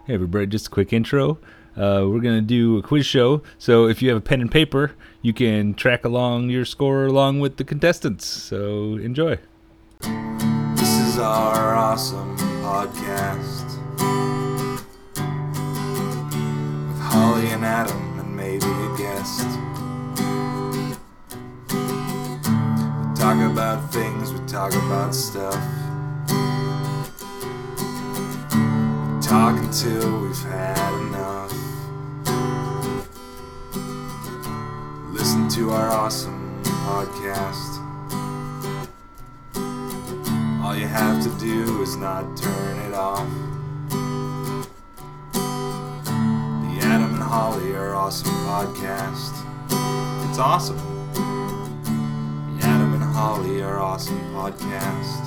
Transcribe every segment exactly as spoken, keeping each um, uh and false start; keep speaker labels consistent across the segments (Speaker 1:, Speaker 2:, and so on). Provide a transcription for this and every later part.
Speaker 1: Hey everybody, just a quick intro. Uh, we're going to do a quiz show, so if you have a pen and paper, you can track along your score along with the contestants. So enjoy.
Speaker 2: This is our awesome podcast with Holly and Adam and maybe a guest. We talk about things, we talk about stuff. Talk until we've had enough. Listen to our awesome podcast. All you have to do is not turn it off. The Adam and Holly are awesome podcast. It's awesome. The Adam and Holly are awesome podcast.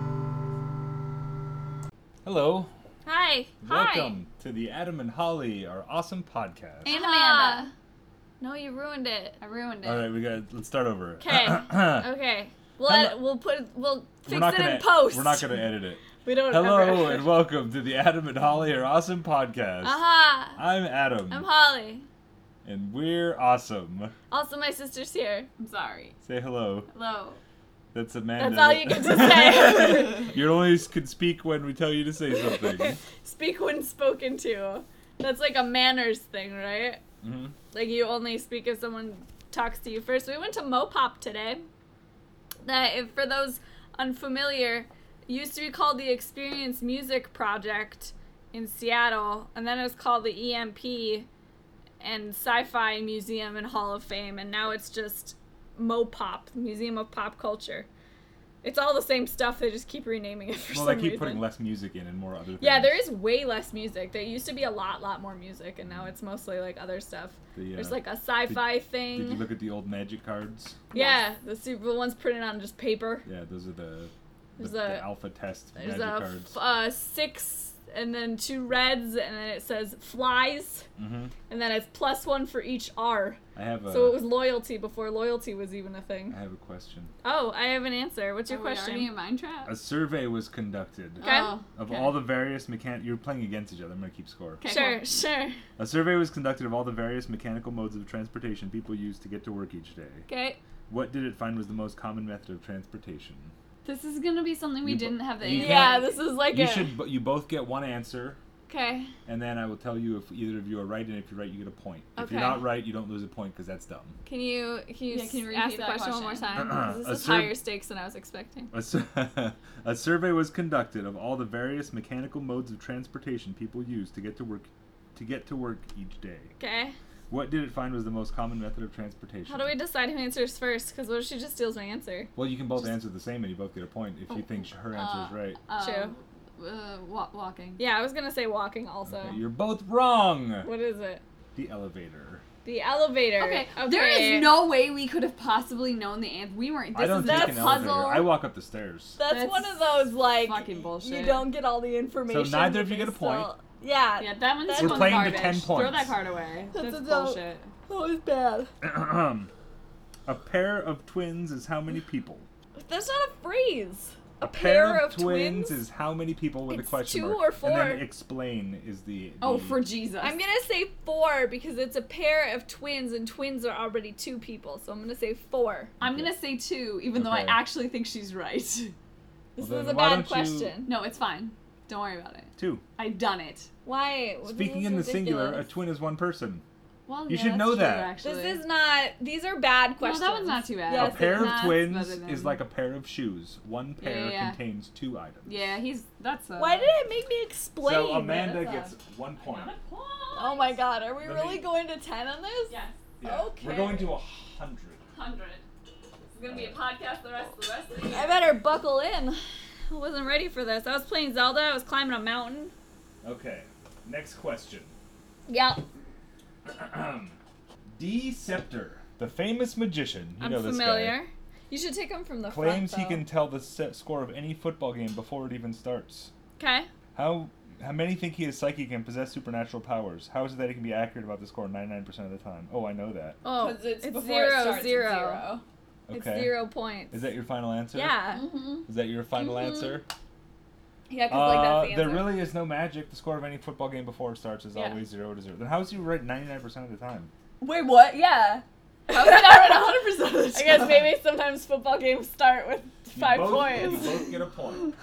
Speaker 1: Hello.
Speaker 3: Hi.
Speaker 1: Welcome to the Adam and Holly are awesome podcast.
Speaker 3: And Amanda. No, you ruined it.
Speaker 4: I ruined it.
Speaker 1: All right, we got. Let's start over.
Speaker 3: Okay. Okay. We'll ed- we'll put we'll fix it
Speaker 1: gonna,
Speaker 3: in post.
Speaker 1: We're not going to edit it.
Speaker 3: We don't.
Speaker 1: Hello
Speaker 3: ever.
Speaker 1: and welcome to the Adam and Holly are awesome podcast.
Speaker 3: Aha.
Speaker 1: I'm Adam.
Speaker 3: I'm Holly.
Speaker 1: And we're awesome.
Speaker 3: Also, my sister's here.
Speaker 4: I'm sorry.
Speaker 1: Say hello.
Speaker 4: Hello.
Speaker 1: That's Amanda.
Speaker 3: That's all you get to say.
Speaker 1: You only can speak when we tell you to say something.
Speaker 3: Speak when spoken to. That's like a manners thing, right?
Speaker 1: Mm-hmm.
Speaker 3: Like you only speak if someone talks to you first. We went to Mopop today. That, if for those unfamiliar, used to be called the Experience Music Project in Seattle, and then it was called the E M P and Sci-Fi Museum and Hall of Fame, and now it's just Mopop, Museum of Pop Culture. It's all the same stuff, they just keep renaming it for
Speaker 1: well,
Speaker 3: some
Speaker 1: they keep
Speaker 3: reason.
Speaker 1: putting less music in and more other things.
Speaker 3: Yeah, there is way less music. There used to be a lot, lot more music, and now it's mostly like other stuff.
Speaker 1: The, uh,
Speaker 3: There's like a sci-fi
Speaker 1: did,
Speaker 3: thing.
Speaker 1: Did you look at the old magic cards?
Speaker 3: Yeah, the super ones printed on just paper.
Speaker 1: Yeah, those are the, the,
Speaker 3: There's
Speaker 1: the
Speaker 3: a-
Speaker 1: alpha test
Speaker 3: There's
Speaker 1: magic
Speaker 3: a
Speaker 1: cards.
Speaker 3: f- uh, six and then two reds, and then it says flies,
Speaker 1: Mm-hmm.
Speaker 3: and then it's plus one for each R.
Speaker 1: I have a,
Speaker 3: So it was loyalty before loyalty was even a thing.
Speaker 1: I have a question.
Speaker 3: Oh, I have an answer. What's your
Speaker 4: Are we
Speaker 3: question?
Speaker 4: already in Mind Trap?
Speaker 1: A survey was conducted
Speaker 3: Okay.
Speaker 4: Oh,
Speaker 1: of
Speaker 4: okay.
Speaker 1: all the various mechan- You're playing against each other. I'm going to keep score.
Speaker 4: Okay,
Speaker 3: Sure,
Speaker 4: cool.
Speaker 3: sure.
Speaker 1: A survey was conducted of all the various mechanical modes of transportation people use to get to work each day.
Speaker 3: Okay.
Speaker 1: What did it find was the most common method of transportation?
Speaker 4: This is gonna be something we
Speaker 1: You bo-
Speaker 4: didn't have the
Speaker 1: you
Speaker 4: answer.
Speaker 3: Yeah, this is like
Speaker 1: You
Speaker 3: a...
Speaker 1: should. bo- You both get one answer.
Speaker 3: Okay.
Speaker 1: And then I will tell you if either of you are right, and if you're right, you get a point. If
Speaker 3: Okay.
Speaker 1: you're not right, you don't lose a point because that's dumb.
Speaker 3: Can you, can you,
Speaker 4: Yeah, can you
Speaker 3: s- ask
Speaker 4: repeat
Speaker 3: the
Speaker 4: that
Speaker 3: question, one more
Speaker 4: question?
Speaker 3: time? 'Cause
Speaker 1: A
Speaker 3: this is
Speaker 1: sur-
Speaker 3: higher stakes than I was expecting.
Speaker 1: A, sur- a survey was conducted of all the various mechanical modes of transportation people use to get to work, to get to work each day.
Speaker 3: Okay.
Speaker 1: What did it find was the most common method of transportation?
Speaker 3: How do we decide who answers first? Because what if she just steals my answer?
Speaker 1: Well, you can both answer the same, and you both get a point if you think her answer
Speaker 4: Uh,
Speaker 1: is right.
Speaker 4: Uh,
Speaker 3: True.
Speaker 4: Uh, wa- walking.
Speaker 3: Yeah, I was going to say walking also.
Speaker 1: Okay, you're both wrong.
Speaker 3: What is it?
Speaker 1: The elevator.
Speaker 3: The elevator.
Speaker 4: Okay.
Speaker 3: Okay.
Speaker 4: There is no way we could have possibly known the answer. We weren't. This
Speaker 1: I don't
Speaker 4: is
Speaker 1: take
Speaker 4: a
Speaker 1: an
Speaker 4: puzzle.
Speaker 1: elevator. I walk up the stairs.
Speaker 3: That's,
Speaker 4: That's
Speaker 3: one of those, like,
Speaker 4: fucking bullshit.
Speaker 3: you don't get all the information.
Speaker 1: So neither of
Speaker 3: but
Speaker 1: you get
Speaker 3: they
Speaker 1: a point.
Speaker 3: still- Yeah.
Speaker 4: Yeah, that one's
Speaker 3: We're
Speaker 4: one's
Speaker 1: playing to
Speaker 4: garbage.
Speaker 1: ten
Speaker 4: Throw
Speaker 1: points.
Speaker 4: that card away.
Speaker 3: That's
Speaker 4: That's,
Speaker 3: a dumb-
Speaker 4: bullshit.
Speaker 3: That was bad.
Speaker 1: A pair of twins is how many people?
Speaker 3: That's not a phrase.
Speaker 1: A pair, of, twins, is how many people with
Speaker 3: It's
Speaker 1: a question
Speaker 3: two
Speaker 1: mark.
Speaker 3: or four.
Speaker 1: And then explain is the.
Speaker 4: Oh,
Speaker 1: the-
Speaker 4: for Jesus.
Speaker 3: I'm going to say four because it's a pair of twins and twins are already two people. So I'm going to say four.
Speaker 4: I'm
Speaker 1: Okay.
Speaker 4: gonna say two, even though I
Speaker 1: Okay.
Speaker 4: actually think she's right.
Speaker 3: This
Speaker 1: Well,
Speaker 3: is
Speaker 1: then
Speaker 3: a
Speaker 1: why
Speaker 3: bad
Speaker 1: don't you-
Speaker 3: question.
Speaker 4: No, it's fine. Don't worry about it.
Speaker 1: two.
Speaker 4: I've done it.
Speaker 3: Why? Well, this
Speaker 1: Speaking
Speaker 3: is
Speaker 1: in the singular, a
Speaker 3: ridiculous.
Speaker 1: twin is one person.
Speaker 4: Well,
Speaker 1: You
Speaker 4: yeah,
Speaker 1: should
Speaker 4: that's
Speaker 1: know
Speaker 4: true,
Speaker 1: that.
Speaker 4: Actually.
Speaker 3: This is not. These are bad
Speaker 4: No,
Speaker 3: questions.
Speaker 4: that one's not too bad.
Speaker 3: Yes,
Speaker 1: a pair
Speaker 3: it's
Speaker 1: of
Speaker 3: not.
Speaker 1: twins
Speaker 4: better than-
Speaker 1: is like a pair of shoes. One pair
Speaker 4: Yeah, yeah.
Speaker 1: contains two items.
Speaker 4: Yeah, he's that's a.
Speaker 3: Why did it make me explain?
Speaker 1: So Amanda
Speaker 3: this?
Speaker 1: gets one point.
Speaker 3: Oh my god, are we
Speaker 1: Let
Speaker 3: really
Speaker 1: me-
Speaker 3: going to ten on this?
Speaker 4: Yes,
Speaker 1: Yeah.
Speaker 3: Okay.
Speaker 1: We're going to a hundred.
Speaker 4: hundred. This is gonna be a podcast the rest of the rest of the
Speaker 3: I better buckle in. I wasn't ready for this. I was playing Zelda. I was climbing a mountain.
Speaker 1: Okay. Next question.
Speaker 3: Yep.
Speaker 1: Deceptor, the famous magician, you
Speaker 3: I'm
Speaker 1: know this
Speaker 3: familiar.
Speaker 1: guy,
Speaker 3: You should take them from the
Speaker 1: claims
Speaker 3: front,
Speaker 1: he can tell the set score of any football game before it even starts.
Speaker 3: Okay.
Speaker 1: How how many think he is psychic and possess supernatural powers? How is it that he can be accurate about the score ninety-nine percent of the time? Oh, I know that.
Speaker 3: Oh,
Speaker 4: 'Cause it's
Speaker 3: it's
Speaker 4: before
Speaker 3: zero,
Speaker 4: it starts, it's
Speaker 3: zero.
Speaker 4: zero.
Speaker 3: It's
Speaker 1: Okay.
Speaker 3: zero points.
Speaker 1: Is that your final answer?
Speaker 3: Yeah.
Speaker 4: Mm-hmm.
Speaker 1: Is that your final
Speaker 3: Mhm.
Speaker 1: answer?
Speaker 3: Yeah, because like
Speaker 1: Uh,
Speaker 3: that's the
Speaker 1: there
Speaker 3: answer.
Speaker 1: really is no magic. The score of any football game before it starts is
Speaker 4: Yeah.
Speaker 1: always zero to zero. Then how is you right ninety-nine percent of the time?
Speaker 4: Wait, what? Yeah. How can I run one hundred percent of the
Speaker 3: I guess
Speaker 4: time?
Speaker 3: maybe sometimes football games start with five
Speaker 1: you both,
Speaker 3: points.
Speaker 1: You both get a point.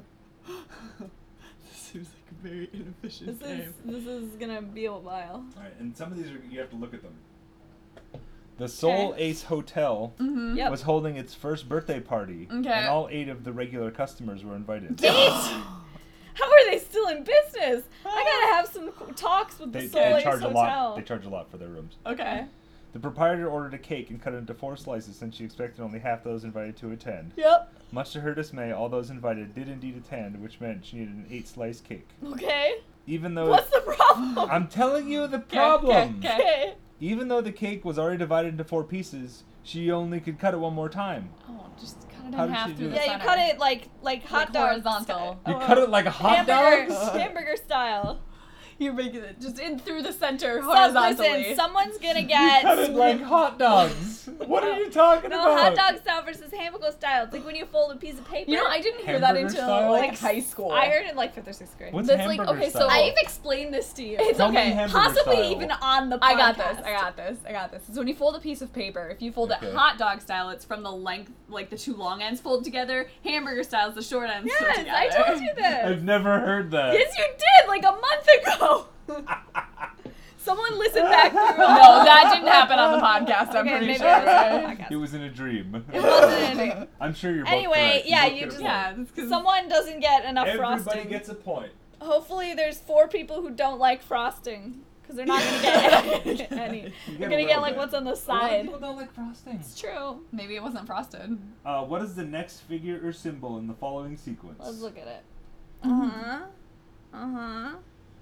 Speaker 4: This seems like a very inefficient
Speaker 3: This is this is gonna be a while.
Speaker 1: All right, and some of these are, you have to look at them. The Soul
Speaker 3: Okay.
Speaker 1: Ace Hotel
Speaker 4: Mm-hmm.
Speaker 3: Yep.
Speaker 1: was holding its first birthday party,
Speaker 4: Okay.
Speaker 1: and all eight of the regular customers were invited.
Speaker 3: How are they still in business? I gotta have some qu- talks with
Speaker 1: They,
Speaker 3: the
Speaker 1: they
Speaker 3: Soul Ace
Speaker 1: charge a
Speaker 3: Hotel.
Speaker 1: lot. They charge a lot for their rooms.
Speaker 4: Okay.
Speaker 1: The proprietor ordered a cake and cut it into four slices since she expected only half those invited to attend.
Speaker 3: Yep.
Speaker 1: Much to her dismay, all those invited did indeed attend, which meant she needed an eight-slice cake.
Speaker 3: Okay.
Speaker 1: Even though
Speaker 3: What's the problem?
Speaker 1: I'm telling you the problem.
Speaker 4: okay.
Speaker 3: Okay.
Speaker 1: Even though the cake was already divided into four pieces, she only could cut it one more time.
Speaker 4: Oh, just cut it
Speaker 1: How
Speaker 4: in
Speaker 1: did
Speaker 4: half
Speaker 1: she
Speaker 4: through
Speaker 1: do
Speaker 4: the
Speaker 1: that?
Speaker 3: Yeah, you
Speaker 4: center.
Speaker 3: cut it like like hot
Speaker 4: Like
Speaker 3: dog
Speaker 4: horizontal.
Speaker 3: style.
Speaker 1: You
Speaker 3: Oh,
Speaker 1: cut it like a hot
Speaker 3: hamburger,
Speaker 1: dog?
Speaker 3: hamburger style.
Speaker 4: You're making it just in through the center
Speaker 3: So,
Speaker 4: horizontally.
Speaker 3: listen, someone's gonna
Speaker 1: You
Speaker 3: get
Speaker 1: cut it like hot dogs. What are you talking
Speaker 3: no
Speaker 1: about?
Speaker 3: hot dog style versus hamburger style. It's like when you fold a piece of paper.
Speaker 4: You know, I didn't hear that
Speaker 1: Hamburger
Speaker 4: until
Speaker 1: style?
Speaker 4: like high school.
Speaker 3: I heard it like fifth or sixth grade.
Speaker 1: What's
Speaker 4: That's like-
Speaker 1: hamburger
Speaker 4: okay, so-
Speaker 1: style?
Speaker 3: I've explained this to you.
Speaker 4: It's
Speaker 1: Tell me
Speaker 4: okay.
Speaker 1: hamburger
Speaker 3: Possibly
Speaker 1: style.
Speaker 3: even on the podcast.
Speaker 4: I got this. I got this. I got this. So when you fold a piece of paper, if you fold
Speaker 1: Okay.
Speaker 4: it hot dog style, it's from the length, like the two long ends fold together. Hamburger style is the short ends
Speaker 3: Yes,
Speaker 4: put together.
Speaker 3: I told you this.
Speaker 1: I've never heard that.
Speaker 3: Yes, you did, like a month ago. Someone listened back through.
Speaker 4: No, that didn't happen on the podcast. I'm
Speaker 3: Okay,
Speaker 4: pretty
Speaker 3: maybe
Speaker 4: sure.
Speaker 3: it was on
Speaker 4: Right?
Speaker 3: the podcast.
Speaker 1: It was in a dream.
Speaker 3: It wasn't in a-
Speaker 1: I'm sure you're both
Speaker 3: Anyway,
Speaker 1: correct.
Speaker 3: yeah,
Speaker 1: both
Speaker 3: you
Speaker 1: get a
Speaker 3: just-
Speaker 1: point.
Speaker 4: Yeah, that's because
Speaker 3: Someone doesn't get enough
Speaker 1: Everybody
Speaker 3: frosting.
Speaker 1: gets a point.
Speaker 3: Hopefully, there's four people who don't like frosting, because they're not gonna get any.
Speaker 1: You
Speaker 3: They're
Speaker 1: get a
Speaker 3: gonna get
Speaker 1: little
Speaker 3: like
Speaker 1: bit.
Speaker 3: what's on the
Speaker 1: A lot of
Speaker 3: side.
Speaker 1: people don't like frosting.
Speaker 3: It's true.
Speaker 4: maybe it wasn't frosted.
Speaker 1: Uh, what is the next figure or symbol in the following sequence?
Speaker 3: Let's look at it. Uh huh. Uh huh.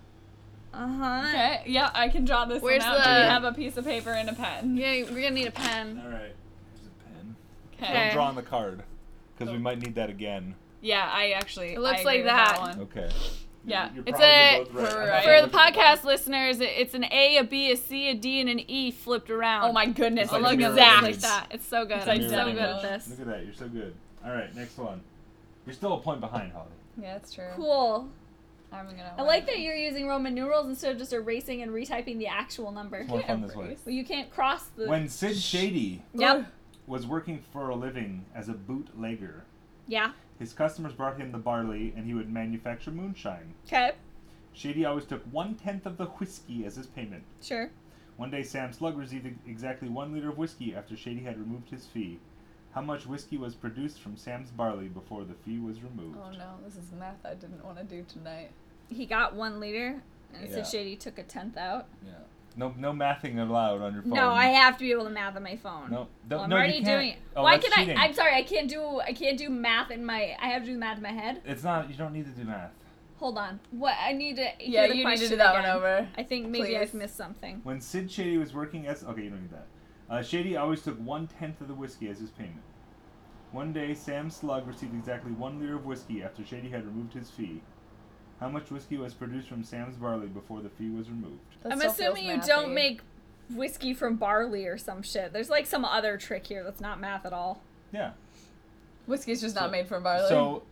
Speaker 3: Uh huh.
Speaker 4: Okay, yeah, I can draw this
Speaker 3: Where's
Speaker 4: one out.
Speaker 3: the-
Speaker 4: Do we have a piece of paper and a pen?
Speaker 3: Yeah, we're gonna need a pen.
Speaker 1: All right. Here's a pen.
Speaker 4: Okay.
Speaker 3: Okay.
Speaker 1: Don't draw on the card, because we might need that again.
Speaker 4: Yeah, I actually.
Speaker 3: It looks
Speaker 4: I
Speaker 3: like
Speaker 4: agree with
Speaker 3: that.
Speaker 4: one.
Speaker 1: Okay.
Speaker 4: Yeah.
Speaker 1: You're
Speaker 3: It's
Speaker 1: probably
Speaker 3: a-
Speaker 1: both right.
Speaker 4: we're
Speaker 1: I'm
Speaker 4: right.
Speaker 1: not
Speaker 3: For the
Speaker 1: looking at
Speaker 3: podcast listeners, it- it's an A, a B, a C, a D, and an E flipped around.
Speaker 4: Oh my goodness,
Speaker 1: It's
Speaker 4: it
Speaker 1: like a
Speaker 4: looks
Speaker 1: mirror
Speaker 4: exact.
Speaker 3: like that. It's so good.
Speaker 4: It's
Speaker 3: I'm so good
Speaker 4: identical.
Speaker 3: at this.
Speaker 1: Look at that. You're so good. All right, next one. You're still a point behind, Holly.
Speaker 4: Yeah, that's true.
Speaker 3: Cool.
Speaker 4: I'm gonna.
Speaker 3: I like that you're using Roman numerals instead of just erasing and retyping the actual number.
Speaker 1: It's more fun this way.
Speaker 3: Well, you can't cross the.
Speaker 1: When Sid Shady
Speaker 3: Yep.
Speaker 1: was working for a living as a bootlegger,
Speaker 3: Yeah.
Speaker 1: his customers brought him the barley and he would manufacture moonshine.
Speaker 3: Okay.
Speaker 1: Shady always took one-tenth of the whiskey as his payment.
Speaker 3: Sure.
Speaker 1: One day, Sam Slug received ex- exactly one liter of whiskey after Shady had removed his fee. How much whiskey was produced from Sam's barley before the fee was removed?
Speaker 4: Oh no, this is math I didn't want to do tonight.
Speaker 3: He got one liter, and
Speaker 1: Yeah.
Speaker 3: said Shady took a tenth out.
Speaker 1: Yeah. No, no mathing allowed on your phone.
Speaker 3: No, I have to be able to math on my phone.
Speaker 1: No,
Speaker 3: Well,
Speaker 1: no,
Speaker 3: I'm
Speaker 1: no,
Speaker 3: already
Speaker 1: you can't.
Speaker 3: doing it.
Speaker 1: Oh,
Speaker 3: Why
Speaker 1: that's
Speaker 3: can
Speaker 1: cheating.
Speaker 3: I? I'm sorry, I can't do. I can't do math in my. I have to do math in my head.
Speaker 1: It's not. You don't need to do math.
Speaker 3: Hold on. What? I need to.
Speaker 4: Yeah,
Speaker 3: hear the
Speaker 4: you need to
Speaker 3: question
Speaker 4: do that
Speaker 3: again.
Speaker 4: one over.
Speaker 3: I think maybe I've
Speaker 4: Please.
Speaker 3: missed something.
Speaker 1: When Sid Shady was working as okay, you don't need that. Uh, Shady always took one tenth of the whiskey as his payment. One day, Sam Slug received exactly one liter of whiskey after Shady had removed his fee. How much whiskey was produced from Sam's barley before the fee was removed?
Speaker 4: That
Speaker 3: I'm
Speaker 4: still feels
Speaker 3: assuming you
Speaker 4: mathy.
Speaker 3: don't make whiskey from barley or some shit. There's like some other trick here that's not math at all.
Speaker 1: Yeah.
Speaker 4: Whiskey's just
Speaker 1: So-
Speaker 4: not made from barley.
Speaker 1: So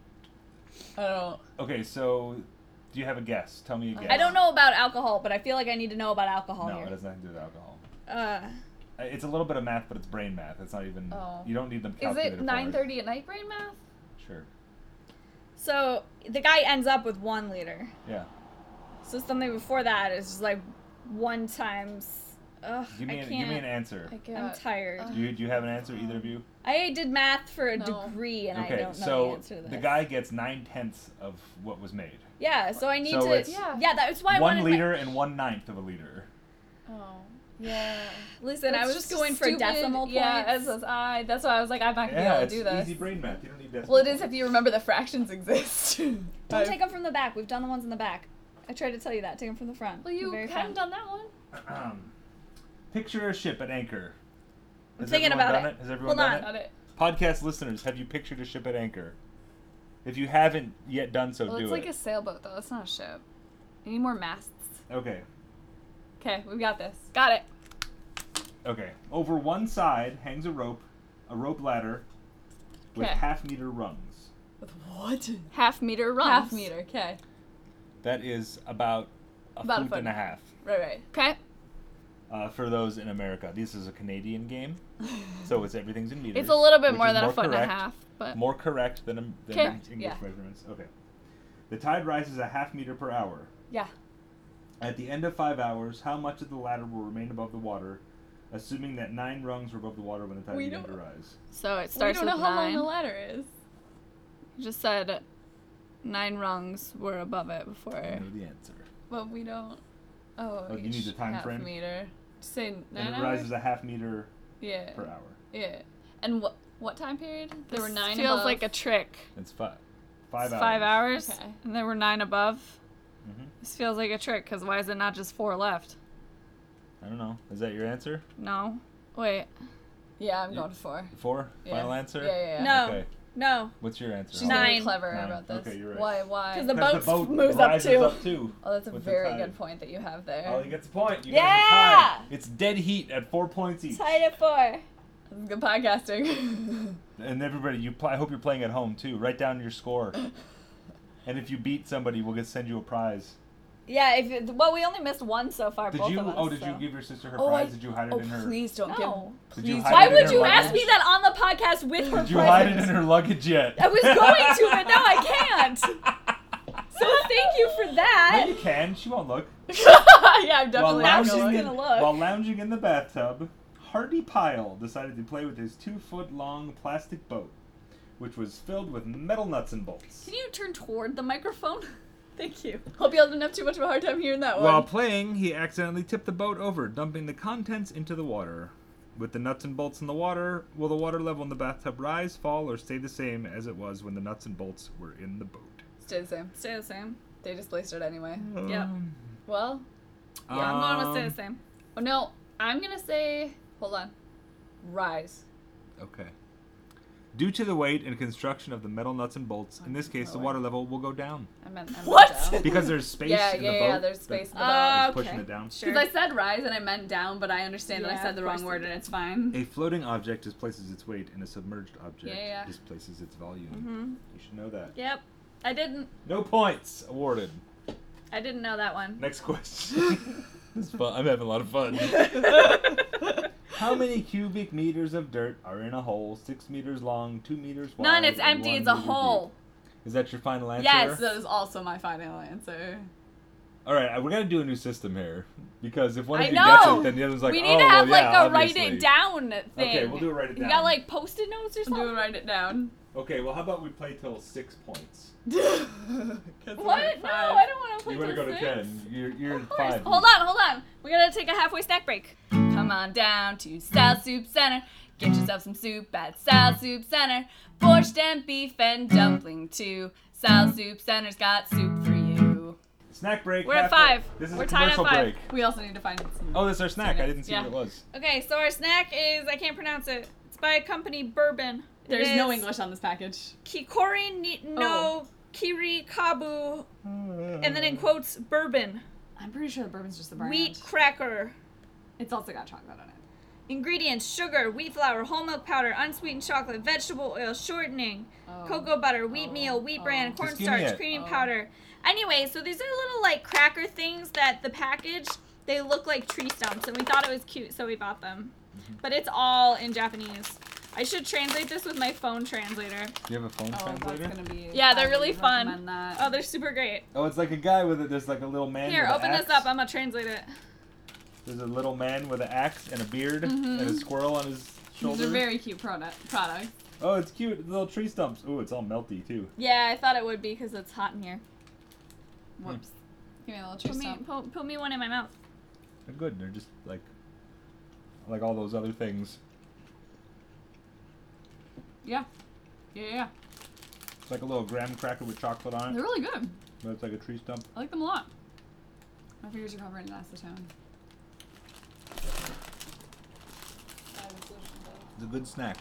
Speaker 4: I don't.
Speaker 1: okay, so do you have a guess? Tell me a guess.
Speaker 3: I don't know about alcohol, but I feel like I need to know about alcohol
Speaker 1: No,
Speaker 3: here.
Speaker 1: it has nothing to do with alcohol.
Speaker 3: Uh,
Speaker 1: Uh, It's a little bit of math, but it's brain math. It's not even.
Speaker 4: Oh.
Speaker 1: You don't need them
Speaker 4: Is
Speaker 1: calculated.
Speaker 4: it
Speaker 1: for
Speaker 4: nine thirty at night brain math?
Speaker 1: Sure.
Speaker 3: so the guy ends up with one liter.
Speaker 1: Yeah.
Speaker 3: So something before that is just like one times. Ugh,
Speaker 1: Give me,
Speaker 3: I
Speaker 1: an,
Speaker 3: can't.
Speaker 1: give me an answer.
Speaker 4: I
Speaker 3: I'm
Speaker 4: get.
Speaker 3: tired.
Speaker 4: uh,
Speaker 1: Do you, do you have an answer, either of you?
Speaker 3: I did math for a
Speaker 4: No.
Speaker 3: degree, and I
Speaker 1: Okay,
Speaker 3: don't know
Speaker 1: so
Speaker 3: the answer to this.
Speaker 1: the guy gets nine tenths of what was made.
Speaker 3: Yeah, so I need
Speaker 1: So
Speaker 3: to.
Speaker 1: it's
Speaker 4: Yeah.
Speaker 3: Yeah, that's why I
Speaker 1: one
Speaker 3: wanted my-
Speaker 1: liter and one ninth of a liter.
Speaker 4: Oh. Yeah.
Speaker 3: Listen, I
Speaker 4: That's
Speaker 3: was just going for
Speaker 4: stupid.
Speaker 3: decimal points.
Speaker 4: Yeah, as was I. That's why I was like, I'm not gonna
Speaker 1: Yeah,
Speaker 4: be
Speaker 1: it's
Speaker 4: able to do this.
Speaker 1: easy brain math. You don't need decimal
Speaker 4: Well, it is if
Speaker 1: points.
Speaker 4: you remember the fractions exist.
Speaker 3: Don't
Speaker 4: I've-
Speaker 3: take them from the back. We've done the ones in the back. I tried to tell you that. Take them from the front.
Speaker 4: Well, you
Speaker 3: Very
Speaker 4: haven't
Speaker 3: fun.
Speaker 4: done that one.
Speaker 1: Um, Picture a ship at anchor.
Speaker 3: I'm
Speaker 1: Has
Speaker 3: thinking
Speaker 1: everyone
Speaker 3: about
Speaker 1: done
Speaker 3: it.
Speaker 1: Has everyone
Speaker 3: Hold
Speaker 1: done
Speaker 3: on.
Speaker 4: Got it.
Speaker 1: it? Podcast listeners, have you pictured a ship at anchor? If you haven't yet done so,
Speaker 4: Well,
Speaker 1: do
Speaker 4: it's like
Speaker 1: it.
Speaker 4: a sailboat, though. It's not a ship. You need more masts.
Speaker 1: Okay.
Speaker 4: Okay, we've got this.
Speaker 3: Got it.
Speaker 1: Okay. Over one side hangs a rope, a rope ladder with
Speaker 4: Okay.
Speaker 1: half meter rungs.
Speaker 4: With what?
Speaker 3: Half meter runs.
Speaker 4: Half meter. Okay.
Speaker 1: That is about a
Speaker 4: About a
Speaker 1: foot
Speaker 4: foot.
Speaker 1: and a half.
Speaker 4: Right. Right.
Speaker 3: Okay.
Speaker 1: Uh, for those in America, this is a Canadian game, so it's everything's in meters.
Speaker 3: It's a little bit
Speaker 1: which
Speaker 3: more
Speaker 1: is
Speaker 3: than
Speaker 1: more
Speaker 3: a foot and a
Speaker 1: correct-
Speaker 3: half, but
Speaker 1: More correct than, than
Speaker 3: 'Kay.
Speaker 1: English
Speaker 4: Yeah.
Speaker 1: measurements. Okay. The tide rises a half meter per hour.
Speaker 4: Yeah.
Speaker 1: At the end of five hours, how much of the ladder will remain above the water, assuming that nine rungs were above the water when the tide
Speaker 4: We
Speaker 1: began to
Speaker 4: don't-
Speaker 1: rise?
Speaker 3: so it
Speaker 4: We
Speaker 3: starts
Speaker 4: don't
Speaker 3: with
Speaker 4: know how long
Speaker 3: nine.
Speaker 4: the ladder is.
Speaker 3: You just said nine rungs were above it before.
Speaker 1: I know the answer.
Speaker 4: But we don't. Oh.
Speaker 1: Oh, you
Speaker 4: each
Speaker 1: need the time
Speaker 4: half
Speaker 1: frame?
Speaker 4: meter. Say nine
Speaker 1: And it
Speaker 4: hours?
Speaker 1: rises a half meter
Speaker 4: Yeah.
Speaker 1: per hour.
Speaker 4: Yeah. And what what time period? There were
Speaker 3: This
Speaker 4: nine.
Speaker 3: feels
Speaker 4: above.
Speaker 3: like a trick.
Speaker 1: It's five. Five
Speaker 3: It's
Speaker 1: hours.
Speaker 3: Five hours,
Speaker 4: Okay.
Speaker 3: and there were nine above.
Speaker 1: hmm
Speaker 3: This feels like a trick, because why is it not just four left?
Speaker 1: I don't know. Is that your answer?
Speaker 3: No. Wait.
Speaker 4: Yeah, I'm
Speaker 1: You-
Speaker 4: going for.
Speaker 1: Four?
Speaker 4: Yeah.
Speaker 1: Final answer?
Speaker 4: Yeah, yeah, yeah.
Speaker 3: No.
Speaker 1: Okay.
Speaker 3: No.
Speaker 1: What's your answer?
Speaker 4: She's
Speaker 1: Holly?
Speaker 4: very
Speaker 3: Nine.
Speaker 4: clever
Speaker 1: Nine.
Speaker 4: about this.
Speaker 1: Okay, you're right.
Speaker 4: Why? Why?
Speaker 3: 'Cause the
Speaker 1: Because
Speaker 3: boat
Speaker 1: the boat
Speaker 3: moves up
Speaker 1: rises
Speaker 3: too.
Speaker 1: up too.
Speaker 4: Oh, that's a
Speaker 1: with the
Speaker 4: very
Speaker 1: tide.
Speaker 4: good point that you have there.
Speaker 1: Holly gets a point. You
Speaker 3: Yeah!
Speaker 1: guys are tied. It's dead heat at four points each.
Speaker 3: Tied at four.
Speaker 4: This is good podcasting.
Speaker 1: And everybody, you play, I hope you're playing at home too. Write down your score. And if you beat somebody, we'll get send you a prize.
Speaker 3: Yeah, if it, well, we only missed one so far,
Speaker 1: Did
Speaker 3: both
Speaker 1: you?
Speaker 3: of us.
Speaker 1: Oh, did
Speaker 3: so.
Speaker 1: you give your sister her
Speaker 4: Oh,
Speaker 1: prize?
Speaker 4: I-
Speaker 1: Did you hide it
Speaker 4: oh,
Speaker 1: in her?
Speaker 4: please don't
Speaker 3: No.
Speaker 4: give.
Speaker 1: Did you
Speaker 4: Please.
Speaker 1: hide
Speaker 3: Why
Speaker 1: it in
Speaker 3: would
Speaker 1: her
Speaker 3: you
Speaker 1: luggage?
Speaker 3: ask me that on the podcast with her
Speaker 1: Did you hide it
Speaker 3: present?
Speaker 1: in her luggage yet?
Speaker 3: I was going to, but now I can't. So thank you for
Speaker 1: No,
Speaker 3: that.
Speaker 1: you can. She won't look.
Speaker 4: Yeah, I'm definitely
Speaker 3: now
Speaker 4: not
Speaker 3: she's
Speaker 4: going.
Speaker 1: in,
Speaker 3: gonna look.
Speaker 1: while lounging in the bathtub, Hardy Pyle decided to play with his two-foot-long plastic boat, which was filled with metal nuts and bolts.
Speaker 4: Can you turn toward the microphone? Thank you. Hope y'all didn't have too much of a hard time hearing that
Speaker 1: While
Speaker 4: one.
Speaker 1: playing, he accidentally tipped the boat over, dumping the contents into the water. With the nuts and bolts in the water, will the water level in the bathtub rise, fall, or stay the same as it was when the nuts and bolts were in the boat?
Speaker 4: Stay the same.
Speaker 3: Stay the same.
Speaker 4: They just placed it anyway.
Speaker 3: Yep.
Speaker 1: Um,
Speaker 4: Well,
Speaker 3: Yeah, I'm going with stay
Speaker 1: um,
Speaker 3: the same.
Speaker 4: oh no, I'm gonna say, hold on, rise.
Speaker 1: Okay. Due to the weight and construction of the metal nuts and bolts, in this case, the
Speaker 4: lower.
Speaker 1: water level will go down.
Speaker 4: I meant, I meant
Speaker 3: What?
Speaker 4: down.
Speaker 1: Because there's space
Speaker 4: Yeah,
Speaker 1: in
Speaker 4: yeah,
Speaker 1: the boat.
Speaker 4: yeah, there's
Speaker 1: that-
Speaker 4: space in the
Speaker 3: Uh,
Speaker 1: It's pushing
Speaker 3: okay.
Speaker 1: it down.
Speaker 3: Sure.
Speaker 4: Because I said rise and I meant down, but I understand that
Speaker 3: Yeah,
Speaker 4: I said the
Speaker 3: of
Speaker 4: wrong
Speaker 3: course
Speaker 4: word
Speaker 3: you
Speaker 4: and
Speaker 3: did.
Speaker 4: it's fine.
Speaker 1: A floating object displaces its weight, and a submerged object
Speaker 4: Yeah, yeah.
Speaker 1: displaces its volume.
Speaker 3: Mm-hmm.
Speaker 1: You should know that.
Speaker 3: Yep. I didn't.
Speaker 1: No points awarded.
Speaker 3: I didn't know that one.
Speaker 1: Next question. It's fun. I'm having a lot of fun. How many cubic meters of dirt are in a hole six meters long, two meters wide?
Speaker 3: None. It's
Speaker 1: and
Speaker 3: empty.
Speaker 1: one
Speaker 3: It's a
Speaker 1: meter
Speaker 3: hole.
Speaker 1: deep? Is that your final answer?
Speaker 3: Yes.
Speaker 4: That is also my final answer.
Speaker 1: All right, we're gonna do a new system here because if one of
Speaker 3: I
Speaker 1: you gets
Speaker 3: know.
Speaker 1: it, then the other's like,
Speaker 3: we
Speaker 1: oh,
Speaker 3: need to have
Speaker 1: well,
Speaker 3: like
Speaker 1: yeah,
Speaker 3: a write
Speaker 1: obviously.
Speaker 3: it down thing.
Speaker 1: Okay, we'll do a write it
Speaker 3: You
Speaker 1: down.
Speaker 3: got like post-it notes or
Speaker 4: I'm
Speaker 3: something?
Speaker 4: doing write it down.
Speaker 1: Okay, well, how about we play till six points?
Speaker 3: What? No, I don't want to play
Speaker 1: You want to
Speaker 3: till
Speaker 1: go to
Speaker 3: six.
Speaker 1: ten? You're you're in
Speaker 3: Of course.
Speaker 1: five.
Speaker 3: Hold on, hold on. We gotta take a halfway snack break.
Speaker 4: Come on down to Style Soup Center. Get yourself some soup at Style Soup Center. Borscht and beef and dumpling too. Style Soup Center's got soup for you.
Speaker 1: Snack break.
Speaker 3: We're at
Speaker 1: halfway.
Speaker 3: five.
Speaker 1: This is
Speaker 3: We're
Speaker 1: a
Speaker 3: tied at
Speaker 1: commercial
Speaker 3: five.
Speaker 1: break.
Speaker 4: We also need to find some.
Speaker 1: Oh, that's our snack. I didn't see
Speaker 4: Yeah.
Speaker 1: what it was.
Speaker 3: Okay, so our snack is, I can't pronounce it. It's by a company, Bourbon. It
Speaker 4: There's no
Speaker 3: is
Speaker 4: English on this package.
Speaker 3: Kikori ni- no
Speaker 4: Oh.
Speaker 3: Kiri Kabu, and then in quotes, bourbon.
Speaker 4: I'm pretty sure the bourbon's just the brand.
Speaker 3: Wheat cracker.
Speaker 4: It's also got chocolate on it.
Speaker 3: Ingredients: sugar, wheat flour, whole milk powder, unsweetened chocolate, vegetable oil, shortening,
Speaker 4: Oh.
Speaker 3: cocoa butter, wheat
Speaker 4: Oh.
Speaker 3: meal, wheat bran,
Speaker 4: Oh.
Speaker 1: Just give me
Speaker 3: cornstarch,
Speaker 1: it.
Speaker 3: cream
Speaker 4: Oh.
Speaker 3: powder. Anyway, so these are little like cracker things that the package, they look like tree stumps, and we thought it was cute, so we bought them.
Speaker 1: Mm-hmm.
Speaker 3: But it's all in Japanese. I should translate this with my phone translator.
Speaker 1: Do you have a phone
Speaker 4: Oh,
Speaker 1: translator?
Speaker 4: that's gonna be.
Speaker 3: Yeah, they're
Speaker 4: I
Speaker 3: really
Speaker 4: would
Speaker 3: fun.
Speaker 4: recommend that.
Speaker 3: Oh, they're super great.
Speaker 1: Oh, it's like a guy with it. There's like a little man.
Speaker 3: Here,
Speaker 1: with
Speaker 3: open
Speaker 1: an
Speaker 3: this
Speaker 1: axe.
Speaker 3: up. I'm gonna translate it.
Speaker 1: There's a little man with an axe and a beard
Speaker 3: Mhm.
Speaker 1: and a squirrel on his shoulder.
Speaker 4: These are very cute product. Product.
Speaker 1: Oh, it's cute. Little tree stumps. Oh, it's all melty too.
Speaker 3: Yeah, I thought it would be because it's hot in here.
Speaker 4: Whoops. Give me a little tree
Speaker 3: Put me,
Speaker 4: stump.
Speaker 3: put, put me one in my mouth.
Speaker 1: They're good. They're just like like all those other things.
Speaker 4: Yeah. Yeah, yeah.
Speaker 1: It's like a little graham cracker with chocolate on
Speaker 4: They're
Speaker 1: it,
Speaker 4: really good.
Speaker 1: but it's like a tree stump.
Speaker 4: I like them a lot. My fingers are covered in acetone.
Speaker 1: It's a good snack.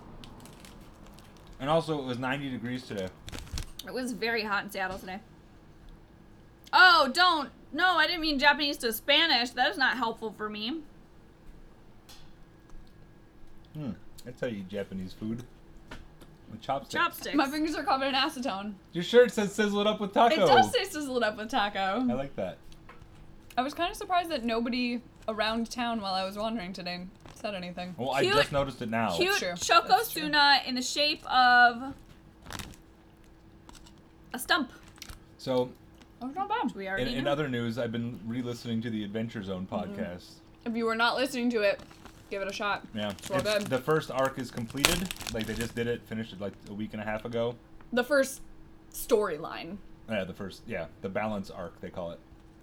Speaker 1: And also, it was ninety degrees today.
Speaker 3: It was very hot in Seattle today. Oh, don't. No, I didn't mean Japanese to Spanish. That is not helpful for me.
Speaker 1: Hmm. That's how you eat Japanese food. With chopsticks.
Speaker 3: Chopsticks.
Speaker 4: My fingers are covered in acetone.
Speaker 1: Your shirt says sizzle it up with taco.
Speaker 4: It does say sizzle it up with taco.
Speaker 1: I like that.
Speaker 4: I was kind of surprised that nobody around town while I was wandering today said anything.
Speaker 1: Well, I
Speaker 3: Cute-
Speaker 1: just noticed it now.
Speaker 3: Cute
Speaker 4: true.
Speaker 3: choco
Speaker 4: That's true.
Speaker 3: tuna in the shape of a stump.
Speaker 1: So,
Speaker 4: Oh, it's not bad.
Speaker 3: We
Speaker 1: in,
Speaker 3: already
Speaker 1: in
Speaker 3: know.
Speaker 1: other news, I've been re-listening to the Adventure Zone podcast.
Speaker 4: If you were not listening to it, give it a shot.
Speaker 1: Yeah.
Speaker 4: well
Speaker 1: It's-
Speaker 4: good.
Speaker 1: the first arc is completed. Like, they just did it, finished it like a week and a half ago.
Speaker 4: The first storyline.
Speaker 1: Yeah, the first, yeah, the balance arc, they call it.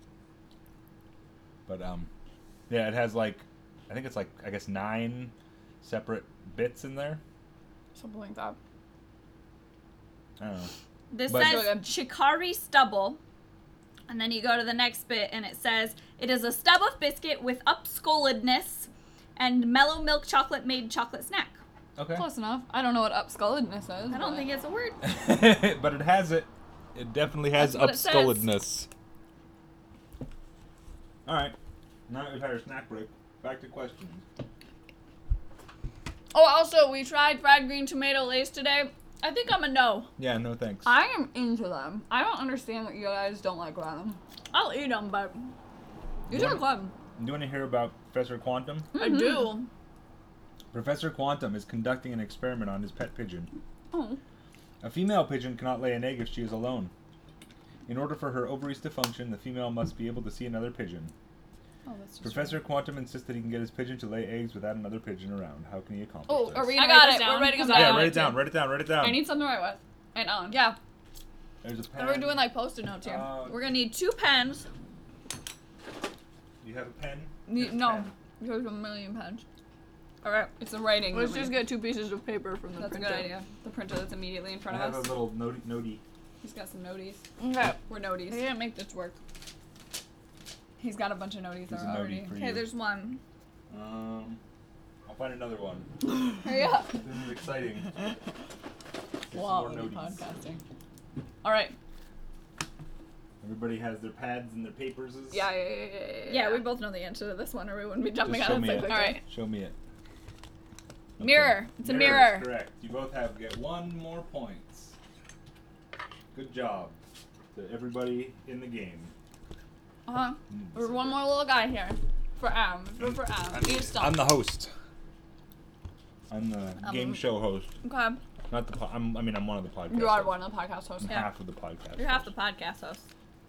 Speaker 1: But, um, yeah, it has like, I think it's like, I guess nine separate bits in there.
Speaker 4: Something like that.
Speaker 1: I don't know.
Speaker 3: This
Speaker 1: But-
Speaker 3: says Chikari stubble. And then you go to the next bit and it says, it is a stub of biscuit with upscoledness and mellow milk chocolate made chocolate snack.
Speaker 1: Okay.
Speaker 4: Close enough. I don't know what upsculledness is.
Speaker 3: I don't
Speaker 4: but-
Speaker 3: think it's a word.
Speaker 1: But it has it. It definitely has
Speaker 3: That's what it says.
Speaker 1: upsculledness. Alright. Now that we've had our snack break, back to questions.
Speaker 3: Oh, also, we tried fried green tomato lace today. I think I'm a no.
Speaker 1: Yeah, no thanks.
Speaker 4: I am into them. I don't understand that you guys don't like them.
Speaker 3: I'll eat them, but
Speaker 4: These
Speaker 1: Yeah.
Speaker 4: are fun.
Speaker 1: Do you want to hear about Professor Quantum?
Speaker 3: I do.
Speaker 1: Professor Quantum is conducting an experiment on his pet pigeon.
Speaker 4: Oh.
Speaker 1: A female pigeon cannot lay an egg if she is alone. In order for her ovaries to function, the female must be able to see another pigeon.
Speaker 4: Oh, that's just
Speaker 1: Professor Quantum insists that he can get his pigeon to lay eggs without another pigeon around. How can he accomplish
Speaker 4: Oh,
Speaker 1: this?
Speaker 4: are we
Speaker 3: I
Speaker 4: gonna
Speaker 3: got
Speaker 4: write this
Speaker 3: it.
Speaker 4: down?
Speaker 3: We're ready to
Speaker 4: 'Cause
Speaker 3: go.
Speaker 4: I
Speaker 1: Yeah,
Speaker 4: like
Speaker 1: write it
Speaker 4: to-
Speaker 1: down, write it down, write it down.
Speaker 4: I need something to write with. And on.
Speaker 3: Yeah.
Speaker 1: There's a pen.
Speaker 4: And we're doing like post-it notes here.
Speaker 1: Uh,
Speaker 3: We're gonna need two pens.
Speaker 1: you have a pen?
Speaker 4: Ne-
Speaker 1: Here's a
Speaker 4: no.
Speaker 1: pen.
Speaker 4: There's a million pens.
Speaker 3: Alright.
Speaker 4: It's the writing.
Speaker 3: Let's
Speaker 4: that we-
Speaker 3: just get two pieces of paper from the
Speaker 4: That's a
Speaker 3: printer.
Speaker 4: good idea. The printer that's immediately in
Speaker 1: I
Speaker 4: front
Speaker 1: have
Speaker 4: of us.
Speaker 1: a little noti- notey.
Speaker 4: He's got some noties.
Speaker 3: Okay.
Speaker 4: We're
Speaker 3: I
Speaker 4: noties.
Speaker 3: can't make this work.
Speaker 4: He's got a bunch of noties
Speaker 1: There's a
Speaker 4: already.
Speaker 1: notie for
Speaker 3: Okay,
Speaker 1: you.
Speaker 3: there's one.
Speaker 1: Um, I'll find another one.
Speaker 4: Hurry up.
Speaker 1: This is exciting. Get some
Speaker 4: Wow,
Speaker 1: more noties.
Speaker 4: podcasting. All right.
Speaker 1: Everybody has their pads and their papers.
Speaker 4: Yeah, yeah, yeah, yeah, yeah.
Speaker 3: Yeah, we both know the answer to this one, or we wouldn't be jumping
Speaker 1: Just
Speaker 3: on
Speaker 1: show
Speaker 3: it
Speaker 1: me
Speaker 3: so
Speaker 1: it.
Speaker 3: quickly.
Speaker 4: All right.
Speaker 1: Show me it. Okay.
Speaker 3: Mirror. It's a
Speaker 1: Mirror
Speaker 3: mirror.
Speaker 1: is correct. You both have get one more points. Good job to everybody in the game.
Speaker 4: Uh huh.
Speaker 1: Mm,
Speaker 4: There's
Speaker 1: so
Speaker 4: one
Speaker 1: good.
Speaker 4: more little guy here. For Am. For, for Am.
Speaker 1: I'm,
Speaker 4: Each stump.
Speaker 1: I'm the host. I'm the
Speaker 4: Um,
Speaker 1: game show host.
Speaker 4: Okay.
Speaker 1: Not the. Po- I'm, I mean, I'm one of the podcast.
Speaker 4: You are
Speaker 1: hosts.
Speaker 4: one of the podcast hosts.
Speaker 1: I'm
Speaker 3: Yeah.
Speaker 1: half of the podcast.
Speaker 3: You're half the
Speaker 1: hosts.
Speaker 3: podcast host.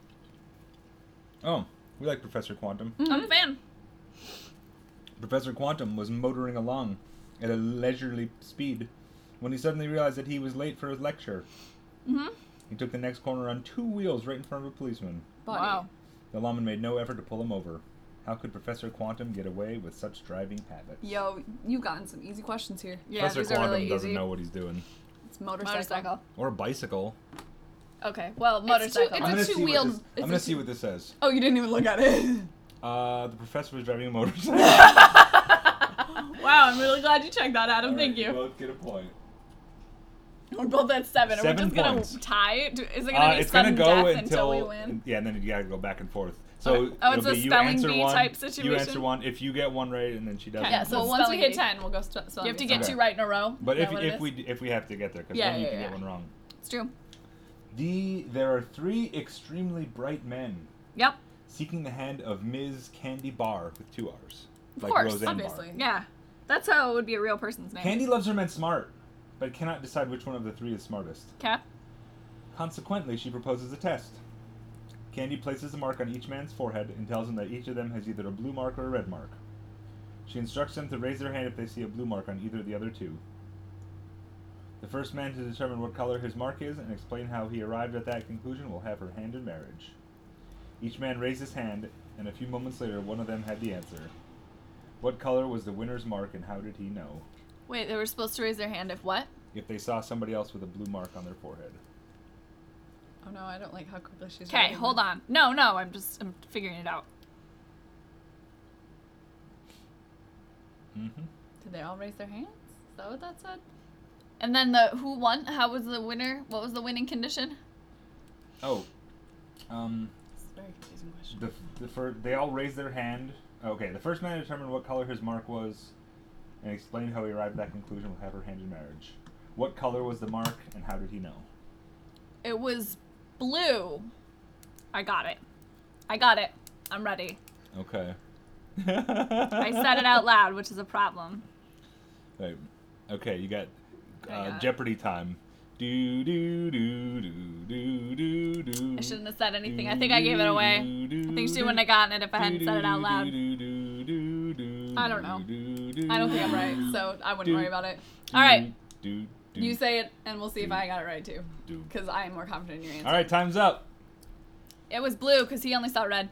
Speaker 1: Oh, we like Professor Quantum.
Speaker 4: Mm-hmm.
Speaker 3: I'm a fan.
Speaker 1: Professor Quantum was motoring along at a leisurely speed when he suddenly realized that he was late for his lecture.
Speaker 4: Mm-hmm.
Speaker 1: He took the next corner on two wheels right in front of a policeman.
Speaker 3: Wow.
Speaker 1: The lawman made no effort to pull him over. How could Professor Quantum get away with such driving habits?
Speaker 4: Yo, you gotten some easy questions here.
Speaker 3: Yeah,
Speaker 1: Professor
Speaker 3: these are
Speaker 1: Quantum
Speaker 3: really
Speaker 1: doesn't
Speaker 3: easy.
Speaker 1: know what he's doing.
Speaker 4: It's motorcycle.
Speaker 3: Motorcycle.
Speaker 1: Or a bicycle.
Speaker 3: Okay, well,
Speaker 4: It's
Speaker 3: motorcycle.
Speaker 4: two-
Speaker 1: I'm
Speaker 4: a
Speaker 1: gonna see what
Speaker 4: two-wheeled-
Speaker 1: this-
Speaker 4: it's
Speaker 1: I'm
Speaker 4: a
Speaker 1: gonna
Speaker 4: two-
Speaker 1: see what this says.
Speaker 4: Oh, you didn't even look at it.
Speaker 1: Uh, the professor was driving a motorcycle.
Speaker 4: Wow, I'm really glad you checked that, Adam.
Speaker 1: All right,
Speaker 4: Thank you.
Speaker 1: both get a point.
Speaker 4: We're both at seven. Are we
Speaker 1: Seven
Speaker 4: just gonna
Speaker 1: points.
Speaker 4: tie? Do- Is it gonna
Speaker 1: Uh,
Speaker 4: be
Speaker 1: it's gonna
Speaker 4: sudden
Speaker 1: go
Speaker 4: death
Speaker 1: until,
Speaker 4: we win?
Speaker 1: yeah, and then you gotta go back and forth. So
Speaker 4: Okay. Oh, it's
Speaker 1: it'll
Speaker 4: a
Speaker 1: be you
Speaker 4: spelling
Speaker 1: answer
Speaker 4: bee
Speaker 1: one,
Speaker 4: type
Speaker 1: You
Speaker 4: situation?
Speaker 1: answer one. If you get one right, and then she doesn't.
Speaker 4: Yeah, so
Speaker 3: Well,
Speaker 4: once we
Speaker 3: spelling
Speaker 4: hit
Speaker 3: bee.
Speaker 4: ten, we'll go. St-
Speaker 3: You have to
Speaker 4: bee.
Speaker 3: get
Speaker 1: Okay.
Speaker 3: two right in a row.
Speaker 1: But
Speaker 3: Is
Speaker 1: if
Speaker 3: that what
Speaker 1: if
Speaker 3: it
Speaker 1: we
Speaker 3: is?
Speaker 1: if we have to get there, because
Speaker 4: Yeah,
Speaker 1: one you
Speaker 4: yeah,
Speaker 1: can
Speaker 4: yeah.
Speaker 1: get one wrong.
Speaker 4: It's true.
Speaker 1: The there are three extremely bright men
Speaker 3: Yep.
Speaker 1: seeking the hand of Miz Candy Barr with two R's,
Speaker 4: Of
Speaker 1: like
Speaker 4: course,
Speaker 1: Roseanne
Speaker 4: obviously.
Speaker 3: Yeah. That's how it would be a real person's
Speaker 1: Barr.
Speaker 3: name.
Speaker 1: Candy loves her men smart, but cannot decide which one of the three is smartest.
Speaker 3: Okay.
Speaker 1: Consequently, she proposes a test. Candy places a mark on each man's forehead and tells him that each of them has either a blue mark or a red mark. She instructs them to raise their hand if they see a blue mark on either of the other two. The first man to determine what color his mark is and explain how he arrived at that conclusion will have her hand in marriage. Each man raised his hand, and a few moments later one of them had the answer. What color was the winner's mark, and how did he know?
Speaker 3: Wait, they were supposed to raise their hand if what?
Speaker 1: If they saw somebody else with a blue mark on their forehead.
Speaker 4: Oh no, I don't like how quickly she's.
Speaker 3: Okay, hold on. No, no, I'm just I'm figuring it out.
Speaker 1: Mm-hmm.
Speaker 4: Did they all raise their hands? Is that what that said?
Speaker 3: And then the who won? How was the winner? What was the winning condition?
Speaker 1: Oh. Um...
Speaker 4: It's a very confusing question.
Speaker 1: The, the fir- they all raised their hand. Okay, the first man determined what color his mark was and explained how he arrived at that conclusion will have her hand in marriage. What color was the mark, and how did he know?
Speaker 3: It was blue. I got it. I got it. I'm ready.
Speaker 1: Okay.
Speaker 3: I said it out loud, which is a problem.
Speaker 1: Right. Okay, you got
Speaker 3: Hang
Speaker 1: uh,
Speaker 3: on.
Speaker 1: Jeopardy time. Do do do do do do do.
Speaker 3: I shouldn't have said anything. I think I gave it away. I think she wouldn't have gotten it if I hadn't said it out loud.
Speaker 4: I don't know. I don't think I'm right, so I wouldn't worry about it.
Speaker 3: All right.
Speaker 4: You say it, and we'll see if I got it right, too.
Speaker 1: Do.
Speaker 4: Because I am more confident in your answer.
Speaker 1: All right, time's up.
Speaker 3: It was blue because he only saw red.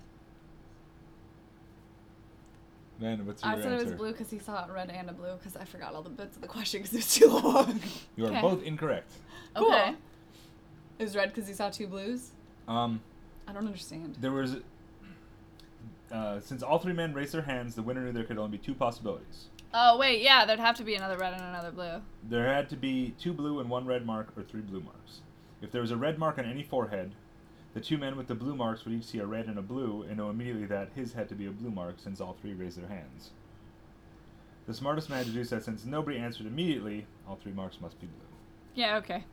Speaker 1: Man, what's your
Speaker 4: I said
Speaker 1: answer?
Speaker 4: it was blue because he saw a red and a blue because I forgot all the bits of the question because it was too long.
Speaker 1: You are
Speaker 3: Okay.
Speaker 1: both incorrect.
Speaker 4: Cool.
Speaker 3: Okay.
Speaker 4: It was red because he saw two blues?
Speaker 1: Um,
Speaker 4: I don't understand.
Speaker 1: there was. Uh, since all three men raised their hands, the winner knew there could only be two possibilities.
Speaker 3: Oh, wait, yeah, there'd have to be another red and another blue.
Speaker 1: There had to be two blue and one red mark, or three blue marks. If there was a red mark on any forehead, the two men with the blue marks would each see a red and a blue and know immediately that his had to be a blue mark since all three raised their hands. The smartest man deduced that since nobody answered immediately, all three marks must be blue.
Speaker 3: Yeah, okay.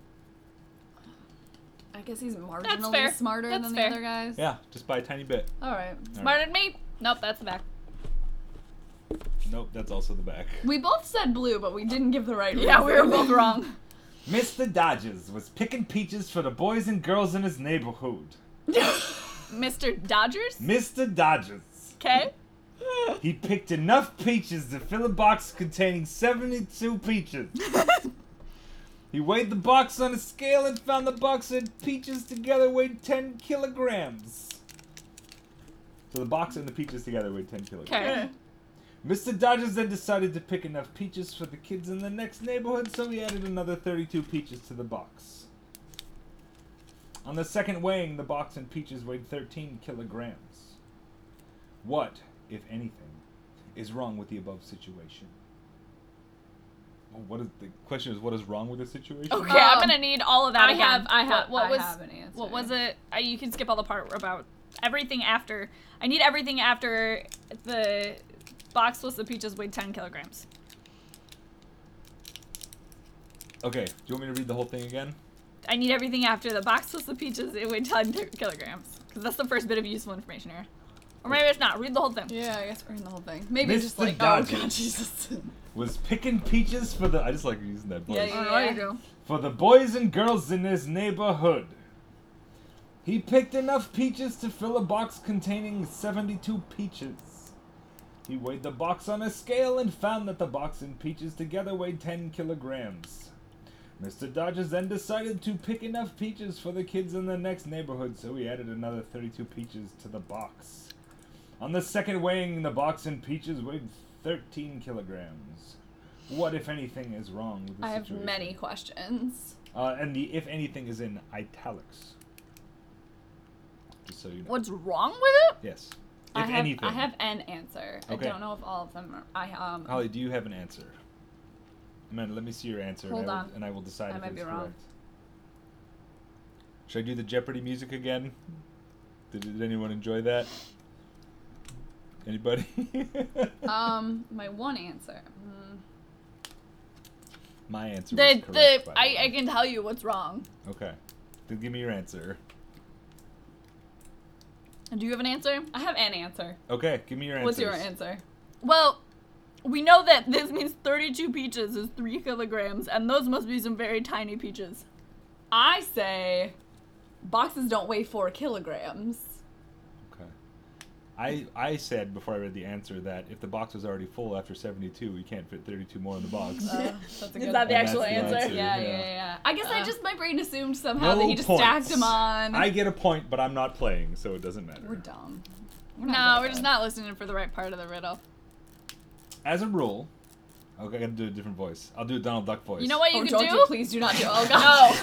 Speaker 4: I guess he's marginally
Speaker 3: fair.
Speaker 4: smarter
Speaker 3: That's
Speaker 4: than
Speaker 3: fair.
Speaker 4: the other guys.
Speaker 1: Yeah, just by a tiny bit.
Speaker 4: All right.
Speaker 3: Smarter than me? Nope, that's the back.
Speaker 1: Nope, that's also the back.
Speaker 4: We both said blue, but we didn't give the right
Speaker 3: Yeah, we were
Speaker 4: reason.
Speaker 3: both wrong.
Speaker 1: Mister Dodges was picking peaches for the boys and girls in his neighborhood.
Speaker 3: Mister Dodgers?
Speaker 1: Mister Dodges.
Speaker 3: Okay.
Speaker 1: He picked enough peaches to fill a box containing seventy-two peaches. He weighed the box on a scale and found the box and peaches together weighed ten kilograms. So the box and the peaches together weighed ten kilograms.
Speaker 3: Okay.
Speaker 1: Mister Dodgers then decided to pick enough peaches for the kids in the next neighborhood, so he added another thirty-two peaches to the box. On the second weighing, the box and peaches weighed thirteen kilograms. What, if anything, is wrong with the above situation? Well, what is the question? Is what is wrong with the situation?
Speaker 3: Okay, I'm
Speaker 4: Um,
Speaker 3: gonna need all of that
Speaker 4: I
Speaker 3: again.
Speaker 4: have, I have,
Speaker 3: What, what
Speaker 4: I
Speaker 3: was,
Speaker 4: have an answer.
Speaker 3: What was it? Uh, you can skip all the part about everything after. I need everything after the box full of peaches weighed ten kilograms.
Speaker 1: Okay, do you want me to read the whole thing again?
Speaker 3: I need everything after the box full of peaches it weighed ten kilograms. Because that's the first bit of useful information here. Or maybe it's not. Read the whole thing.
Speaker 4: Yeah, I guess we're in the whole thing. Maybe it's just
Speaker 1: Mister
Speaker 4: like, oh
Speaker 1: Dodgers.
Speaker 4: god, Jesus.
Speaker 1: Was picking peaches for the. I just like using that voice.
Speaker 4: Yeah,
Speaker 3: I don't know what you do.
Speaker 1: For the boys and girls in his neighborhood. He picked enough peaches to fill a box containing seventy-two peaches. He weighed the box on a scale and found that the box and peaches together weighed ten kilograms. Mister Dodgers then decided to pick enough peaches for the kids in the next neighborhood, so he added another thirty-two peaches to the box. On the second weighing, the box and peaches weighed thirteen kilograms. What, if anything, is wrong with the
Speaker 4: I have
Speaker 1: situation?
Speaker 4: many questions.
Speaker 1: Uh, and the if anything is in italics. Just so you know.
Speaker 3: What's wrong with it?
Speaker 1: Yes. If
Speaker 4: I have,
Speaker 1: anything.
Speaker 4: I have an answer.
Speaker 1: Okay.
Speaker 4: I don't know if all of them are. I um.
Speaker 1: Holly, do you have an answer? Amanda, let me see your answer.
Speaker 4: Hold
Speaker 1: and I will,
Speaker 4: on.
Speaker 1: and I will decide
Speaker 4: I
Speaker 1: if
Speaker 4: might
Speaker 1: it's
Speaker 4: be wrong.
Speaker 1: correct. Should I do the Jeopardy music again? Did, did anyone enjoy that? Anybody?
Speaker 4: um, my one answer. Mm.
Speaker 1: My answer
Speaker 3: The,
Speaker 1: was
Speaker 3: the,
Speaker 1: correct. by the
Speaker 3: I,
Speaker 1: way.
Speaker 3: I can tell you what's wrong.
Speaker 1: Okay. Then give me your answer.
Speaker 3: Do you have an answer?
Speaker 4: I have an answer.
Speaker 1: Okay, give me your answer.
Speaker 4: What's your answer?
Speaker 3: Well, we know that this means thirty-two peaches is three kilograms, and those must be some very tiny peaches.
Speaker 4: I say boxes don't weigh four kilograms.
Speaker 1: Okay. I I said before I read the answer that if the box was already full after seventy-two, you can't fit thirty-two more in the box.
Speaker 4: Uh, that's a
Speaker 3: Is
Speaker 4: good
Speaker 3: that the
Speaker 1: And
Speaker 3: actual
Speaker 1: that's the
Speaker 3: answer?
Speaker 1: answer.
Speaker 4: Yeah, yeah,
Speaker 1: Yeah.
Speaker 4: yeah, yeah. I guess I
Speaker 3: Uh,
Speaker 4: just, my brain assumed somehow that
Speaker 1: No
Speaker 4: he just
Speaker 1: points.
Speaker 4: stacked them on.
Speaker 1: I get a point, but I'm not playing, so it doesn't matter.
Speaker 4: We're dumb. We're
Speaker 3: No,
Speaker 4: not
Speaker 3: we're
Speaker 4: good.
Speaker 3: just not listening for the right part of the riddle.
Speaker 1: As a rule, okay, I gotta do a different voice. I'll do a Donald Duck voice.
Speaker 3: You know what you
Speaker 4: Oh,
Speaker 3: could
Speaker 4: don't
Speaker 3: do?
Speaker 4: you please do not do. Oh god.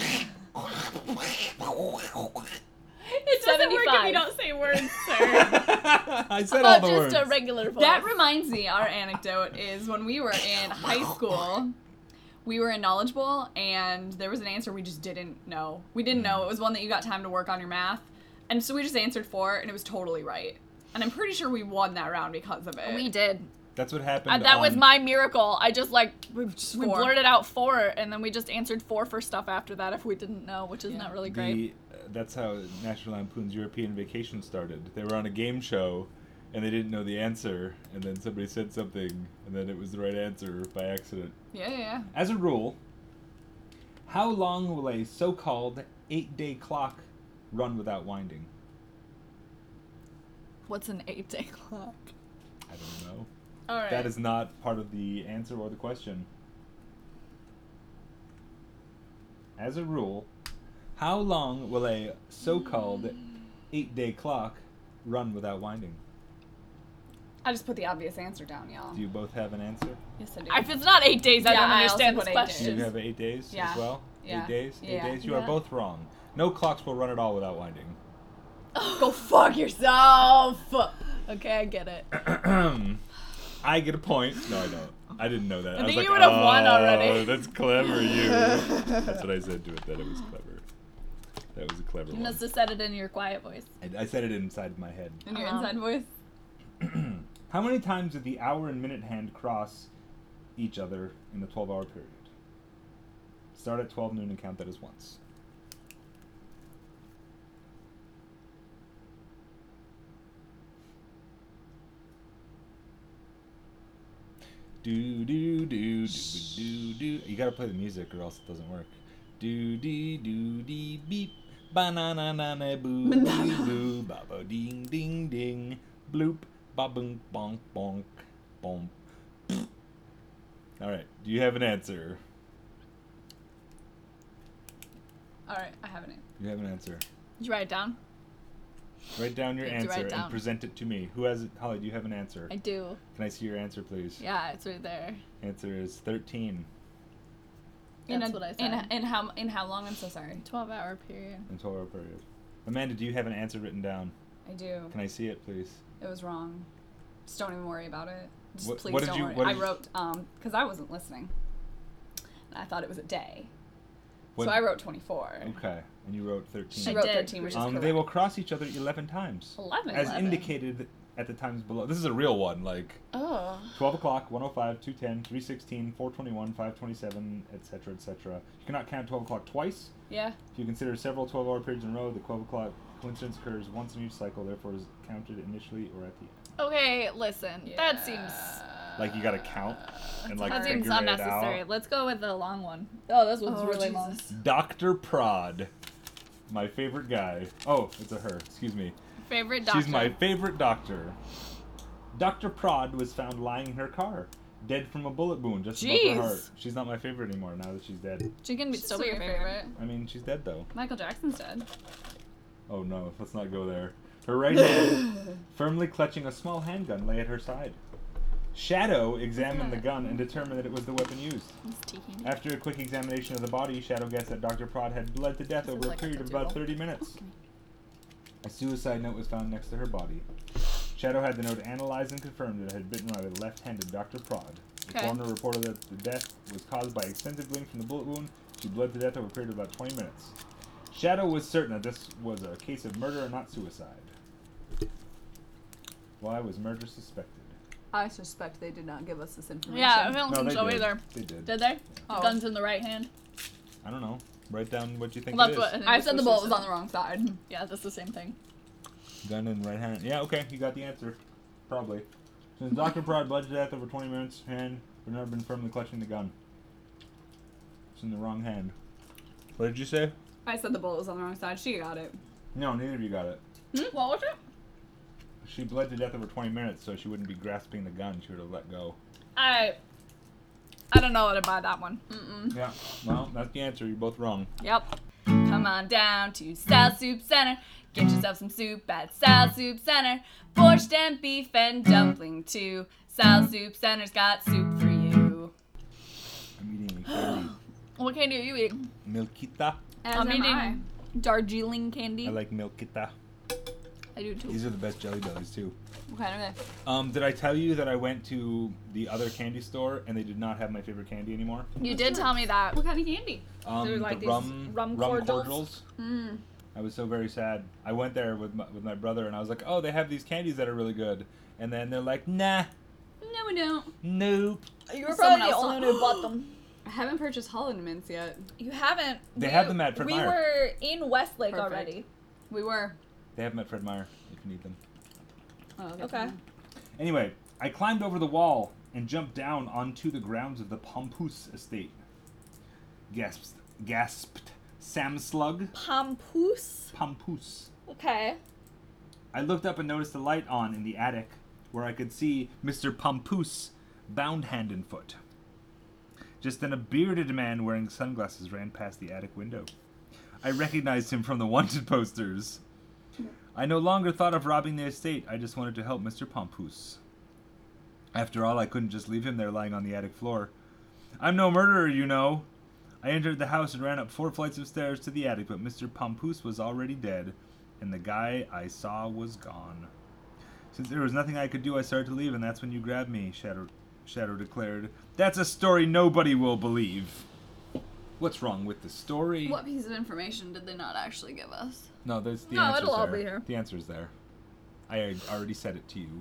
Speaker 3: No.
Speaker 4: It doesn't work if
Speaker 3: seventy-five.
Speaker 4: you don't say words, sir.
Speaker 1: I said
Speaker 3: How
Speaker 1: all
Speaker 3: about
Speaker 1: the
Speaker 3: just
Speaker 1: words.
Speaker 3: a regular voice?
Speaker 4: That reminds me, our anecdote is when we were in high school, we were in Knowledge Bowl, and there was an answer we just didn't know. We didn't know. It was one that you got time to work on your math. And so we just answered for it, and it was totally right. And I'm pretty sure we won that round because of it.
Speaker 3: We did.
Speaker 1: That's what happened.
Speaker 3: Uh, that was
Speaker 1: on-
Speaker 3: my miracle. I just like we, we
Speaker 4: Four.
Speaker 3: blurted out four, and then we just answered four for stuff after that if we didn't know, which is
Speaker 4: Yeah.
Speaker 3: not really great.
Speaker 1: The, uh, that's how National Lampoon's European Vacation started. They were on a game show, and they didn't know the answer, and then somebody said something, and then it was the right answer by accident.
Speaker 4: Yeah, yeah, yeah.
Speaker 1: As a rule, how long will a so-called eight-day clock run without winding?
Speaker 3: What's an eight-day clock?
Speaker 1: I don't know.
Speaker 3: All right.
Speaker 1: That is not part of the answer or the question. As a rule, how long will a so-called eight-day clock run without winding?
Speaker 4: I just put the obvious answer down, y'all.
Speaker 1: Do you both have an answer?
Speaker 4: Yes, I do.
Speaker 3: If it's not eight days, I
Speaker 4: Yeah,
Speaker 3: don't
Speaker 4: I also
Speaker 3: understand
Speaker 4: put
Speaker 3: this
Speaker 4: eight
Speaker 3: question.
Speaker 1: Do you
Speaker 4: days.
Speaker 1: have eight days
Speaker 4: Yeah.
Speaker 1: as well?
Speaker 4: Yeah.
Speaker 1: Eight days? Eight
Speaker 4: Yeah.
Speaker 1: days? You are
Speaker 3: Yeah.
Speaker 1: both wrong. No clocks will run at all without winding.
Speaker 4: Go fuck yourself.
Speaker 3: Okay, I get it.
Speaker 1: I get a point. No, I don't. I didn't know that.
Speaker 3: I
Speaker 1: was
Speaker 3: think
Speaker 1: like,
Speaker 3: you would have
Speaker 1: oh,
Speaker 3: won already."
Speaker 1: That's clever, you. That's what I said to it, that it was clever. That was a clever
Speaker 3: You
Speaker 1: one.
Speaker 3: must have said it in your quiet voice.
Speaker 1: I, I said it inside my head.
Speaker 4: In your
Speaker 3: Um,
Speaker 4: inside voice.
Speaker 1: How many times did the hour and minute hand cross each other in the twelve-hour period? Start at twelve noon and count that as once. Do do do do do do. You gotta play the music or else it doesn't work. Do dee do dee beep. Banana na na boo boo baba ding ding ding bloop ba boom bonk bonk bonk. All right. Do you have an answer?
Speaker 4: All right, I have an answer.
Speaker 1: You have an answer.
Speaker 3: Did you write it down?
Speaker 1: Write down your
Speaker 3: Did you
Speaker 1: answer
Speaker 3: write
Speaker 1: and
Speaker 3: down?
Speaker 1: present it to me. Who has it? Holly, do you have an answer?
Speaker 3: I do.
Speaker 1: Can I see your answer, please?
Speaker 3: Yeah, it's right there.
Speaker 1: Answer is thirteen
Speaker 3: That's
Speaker 4: in a,
Speaker 3: what I
Speaker 4: In,
Speaker 3: said.
Speaker 4: in how in how long? I'm so sorry.
Speaker 3: twelve-hour period.
Speaker 1: in twelve-hour period. Amanda, do you have an answer written down?
Speaker 4: I do.
Speaker 1: Can I see it, please?
Speaker 4: It was wrong. Just don't even worry about it. Just
Speaker 1: What-
Speaker 4: please
Speaker 1: what did
Speaker 4: don't
Speaker 1: you-
Speaker 4: worry.
Speaker 1: what
Speaker 4: I
Speaker 1: did you-
Speaker 4: wrote um because I wasn't listening. And I thought it was a day.
Speaker 1: What-
Speaker 4: So I wrote twenty-four.
Speaker 1: Okay, and you wrote thirteen.
Speaker 4: I
Speaker 3: I
Speaker 4: wrote
Speaker 3: did.
Speaker 4: thirteen, which is
Speaker 1: Um,
Speaker 4: correct.
Speaker 1: they will cross each other eleven times,
Speaker 4: eleven.
Speaker 1: as
Speaker 3: eleven.
Speaker 1: indicated at the times below. This is a real one, like
Speaker 4: Oh.
Speaker 1: twelve o'clock, one oh five, two ten, three sixteen, four twenty-one, five twenty-seven, et cetera, et cetera. You cannot count twelve o'clock twice.
Speaker 4: Yeah.
Speaker 1: If you consider several twelve-hour periods in a row, the twelve o'clock coincidence occurs once in each cycle, therefore is counted initially or at the end.
Speaker 3: Okay, listen. That seems
Speaker 1: Like you gotta count and like
Speaker 3: that
Speaker 1: figure
Speaker 3: seems
Speaker 1: it
Speaker 3: unnecessary.
Speaker 1: out.
Speaker 3: Let's go with the long one. Oh, this one's
Speaker 4: Oh,
Speaker 3: really
Speaker 4: Jesus.
Speaker 3: long.
Speaker 1: Doctor Prod, my favorite guy. Oh, it's a her. Excuse me.
Speaker 3: Favorite doctor.
Speaker 1: She's my favorite doctor. Doctor Prod was found lying in her car, dead from a bullet wound just above
Speaker 3: Jeez.
Speaker 1: her heart. She's not my favorite anymore now that she's dead.
Speaker 3: She can be
Speaker 4: She's
Speaker 3: still be your favorite.
Speaker 1: I mean, she's dead though.
Speaker 4: Michael Jackson's dead.
Speaker 1: Oh no, let's not go there. Her right hand, firmly clutching a small handgun, lay at her side. Shadow examined the gun and determined that it was the weapon used.
Speaker 3: It's tea.
Speaker 1: After a quick examination of the body, Shadow guessed that Doctor Prod had bled to death
Speaker 3: This is
Speaker 1: over
Speaker 3: like
Speaker 1: a
Speaker 3: a
Speaker 1: period of about
Speaker 3: doodle.
Speaker 1: thirty minutes. A suicide note was found next to her body. Shadow had the note analyzed and confirmed that it had been written by the left-handed Doctor Prod. The
Speaker 3: Okay.
Speaker 1: coroner reported that the death was caused by extensive bleeding from the bullet wound. She bled to death over a period of about twenty minutes. Shadow was certain that this was a case of murder and not suicide. Why was murder suspected?
Speaker 4: I suspect they did not give us this information.
Speaker 3: Yeah, I don't
Speaker 1: No,
Speaker 3: think
Speaker 1: they
Speaker 3: so
Speaker 1: did.
Speaker 3: either.
Speaker 1: They did.
Speaker 3: Did they?
Speaker 4: Oh.
Speaker 3: Guns in the right hand.
Speaker 1: I don't know. Write down what you think
Speaker 3: Well,
Speaker 1: it
Speaker 3: that's
Speaker 1: is.
Speaker 3: what-
Speaker 4: I said the
Speaker 3: That's
Speaker 4: bullet
Speaker 3: what
Speaker 4: was
Speaker 3: she
Speaker 4: on the wrong side.
Speaker 3: Yeah, that's the same thing.
Speaker 1: Gun in the right hand. Yeah, okay, you got the answer. Probably. Since Doctor Prod bled to death over twenty minutes, hand would never been firmly clutching the gun. It's in the wrong hand. What did you say?
Speaker 4: I said the bullet was on the wrong side. She got it.
Speaker 1: No, neither of you got it.
Speaker 3: Hmm? What was it?
Speaker 1: She bled to death over twenty minutes, so she wouldn't be grasping the gun. She would have let go.
Speaker 3: I. I don't know how to buy that one.
Speaker 4: Mm-mm.
Speaker 1: Yeah, well, that's the answer. You're both wrong.
Speaker 3: Yep.
Speaker 4: Come on down to Sal Soup Center. Get yourself some soup at Sal Soup Center. Borscht and beef and dumpling too. Sal Soup Center's got soup for you.
Speaker 1: I'm eating a candy.
Speaker 3: What candy are you eating?
Speaker 1: Milkita.
Speaker 4: As
Speaker 3: I'm
Speaker 4: am
Speaker 3: eating
Speaker 4: I.
Speaker 3: Darjeeling candy.
Speaker 1: I like Milkita.
Speaker 3: I do too.
Speaker 1: These are the best Jelly Bellies, too.
Speaker 4: What kind of it?
Speaker 1: Um, did I tell you that I went to the other candy store and they did not have my favorite candy anymore?
Speaker 3: You did tell me that.
Speaker 4: What kind of candy?
Speaker 1: Um,
Speaker 3: They're like
Speaker 1: the
Speaker 3: these
Speaker 1: rum,
Speaker 3: rum
Speaker 1: cordials.
Speaker 3: cordials?
Speaker 4: Mm.
Speaker 1: I was so very sad. I went there with my, with my brother and I was like, oh, they have these candies that are really good. And then they're like, nah,
Speaker 3: No,
Speaker 4: we don't.
Speaker 1: Nope.
Speaker 3: You were
Speaker 4: Someone
Speaker 3: probably the
Speaker 4: else
Speaker 3: only
Speaker 4: saw-
Speaker 3: one who bought them.
Speaker 4: I haven't purchased Holland Mints yet.
Speaker 3: You haven't.
Speaker 1: They
Speaker 3: we,
Speaker 1: have them at Fred
Speaker 3: We
Speaker 1: Meyer.
Speaker 3: were in Westlake
Speaker 4: Perfect.
Speaker 3: already.
Speaker 4: We were.
Speaker 1: They have them at Fred Meyer if you need them.
Speaker 4: Oh,
Speaker 3: Okay.
Speaker 1: Anyway, I climbed over the wall and jumped down onto the grounds of the Pompouse estate. Gasped, gasped Sam Slug.
Speaker 3: Pompoose.
Speaker 1: Pompouse.
Speaker 3: Okay.
Speaker 1: I looked up and noticed a light on in the attic where I could see Mister Pompouse bound hand and foot. Just then a bearded man wearing sunglasses ran past the attic window. I recognized him from the wanted posters. I no longer thought of robbing the estate, I just wanted to help Mister Pompouse. After all, I couldn't just leave him there lying on the attic floor. I'm no murderer, you know. I entered the house and ran up four flights of stairs to the attic, but Mister Pompouse was already dead, and the guy I saw was gone. Since there was nothing I could do, I started to leave, and that's when you grabbed me, Shadow, Shadow declared. That's a story nobody will believe. What's wrong with the story?
Speaker 4: What piece of information did they not actually give us?
Speaker 1: No, there's the
Speaker 3: No,
Speaker 1: answer's
Speaker 3: it'll all
Speaker 1: there.
Speaker 3: be here.
Speaker 1: The answer's there. I already said it to you.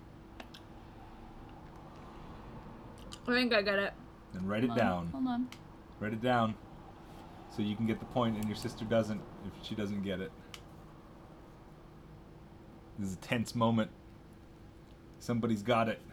Speaker 3: I think I got it.
Speaker 1: Then write it
Speaker 4: Hold on,
Speaker 1: down.
Speaker 4: Hold on.
Speaker 1: Write it down. So you can get the point and your sister doesn't if she doesn't get it. This is a tense moment. Somebody's got it.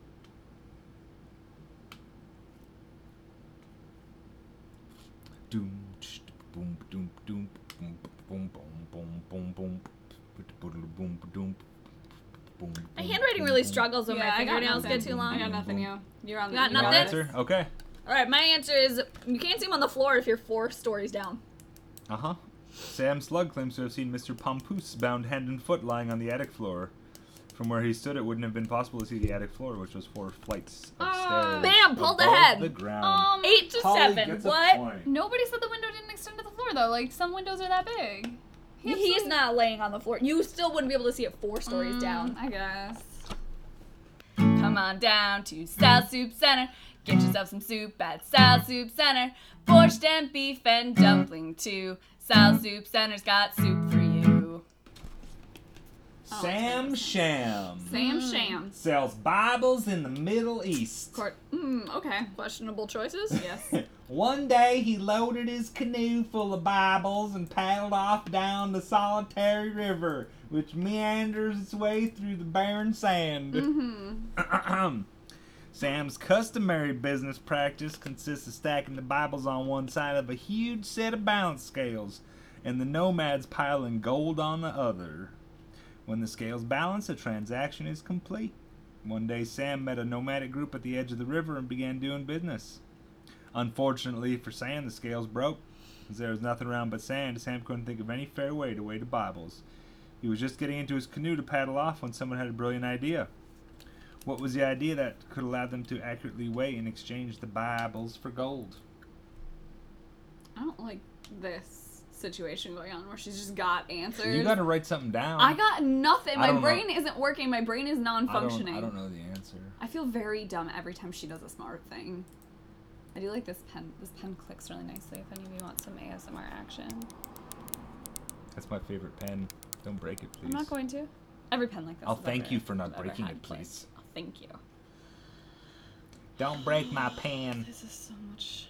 Speaker 1: Doom, tsh, boom, doom, doom, boom, boom, boom, boom, boom, boom, boom, boom, boom.
Speaker 3: My handwriting really struggles when my fingernails get too long.
Speaker 4: I got nothing, you. You're on the
Speaker 3: You got
Speaker 4: you got
Speaker 3: nothing?
Speaker 4: this.
Speaker 1: Answer? Okay.
Speaker 3: All right, my answer is you can't see him on the floor if you're four stories down.
Speaker 1: Uh-huh. Sam Slug claims to have seen Mister Pompouse bound hand and foot lying on the attic floor. From where he stood, it wouldn't have been possible to see the attic floor, which was four flights of
Speaker 4: Ah.
Speaker 1: stairs.
Speaker 3: Bam, pulled
Speaker 1: above
Speaker 3: ahead.
Speaker 1: the ground.
Speaker 4: Um,
Speaker 3: Eight to
Speaker 1: Holly
Speaker 3: seven.
Speaker 1: gets a
Speaker 3: What?
Speaker 1: point.
Speaker 4: Nobody said the window didn't extend to the floor, though. Like, some windows are that big. He
Speaker 3: He's
Speaker 4: absolutely-
Speaker 3: not laying on the floor. You still wouldn't be able to see it four stories
Speaker 4: Mm,
Speaker 3: down.
Speaker 4: I guess. Come on down to South Soup Center. Get yourself some soup at South Soup Center. Borscht and beef and dumpling too. South Soup Center's got soup for you.
Speaker 1: Sam Sham
Speaker 4: Sam Sham.
Speaker 1: sells Bibles in the Middle East.
Speaker 4: Court. Mm, okay.
Speaker 3: Questionable choices.
Speaker 4: Yes.
Speaker 1: One day he loaded his canoe full of Bibles and paddled off down the solitary river, which meanders its way through the barren sand.
Speaker 4: Mm-hmm.
Speaker 1: Sam's customary business practice consists of stacking the Bibles on one side of a huge set of balance scales, and the nomads piling gold on the other. When the scales balance, a transaction is complete. One day Sam met a nomadic group at the edge of the river and began doing business. Unfortunately for Sam, the scales broke. As there was nothing around but sand, Sam couldn't think of any fair way to weigh the Bibles. He was just getting into his canoe to paddle off when someone had a brilliant idea. What was the idea that could allow them to accurately weigh and exchange the Bibles for gold?
Speaker 4: I don't like this situation going on where she's just got answers.
Speaker 1: You gotta write something down.
Speaker 4: I got nothing.
Speaker 1: I
Speaker 4: My
Speaker 1: don't know.
Speaker 4: brain isn't working. My brain is
Speaker 1: I don't,
Speaker 4: non-functioning.
Speaker 1: I don't know the answer.
Speaker 4: I feel very dumb every time she does a smart thing. I do like this pen. This pen clicks really nicely. If any of you want some A S M R action,
Speaker 1: That's my favorite pen. Don't break it, please.
Speaker 4: I'm not going to. Every pen like this.
Speaker 1: I'll
Speaker 4: is
Speaker 1: thank
Speaker 4: ever-
Speaker 1: you for not
Speaker 4: I've ever
Speaker 1: breaking
Speaker 4: had
Speaker 1: it,
Speaker 4: played.
Speaker 1: please.
Speaker 4: Oh, thank you.
Speaker 1: Don't break my pen.
Speaker 4: This is so much.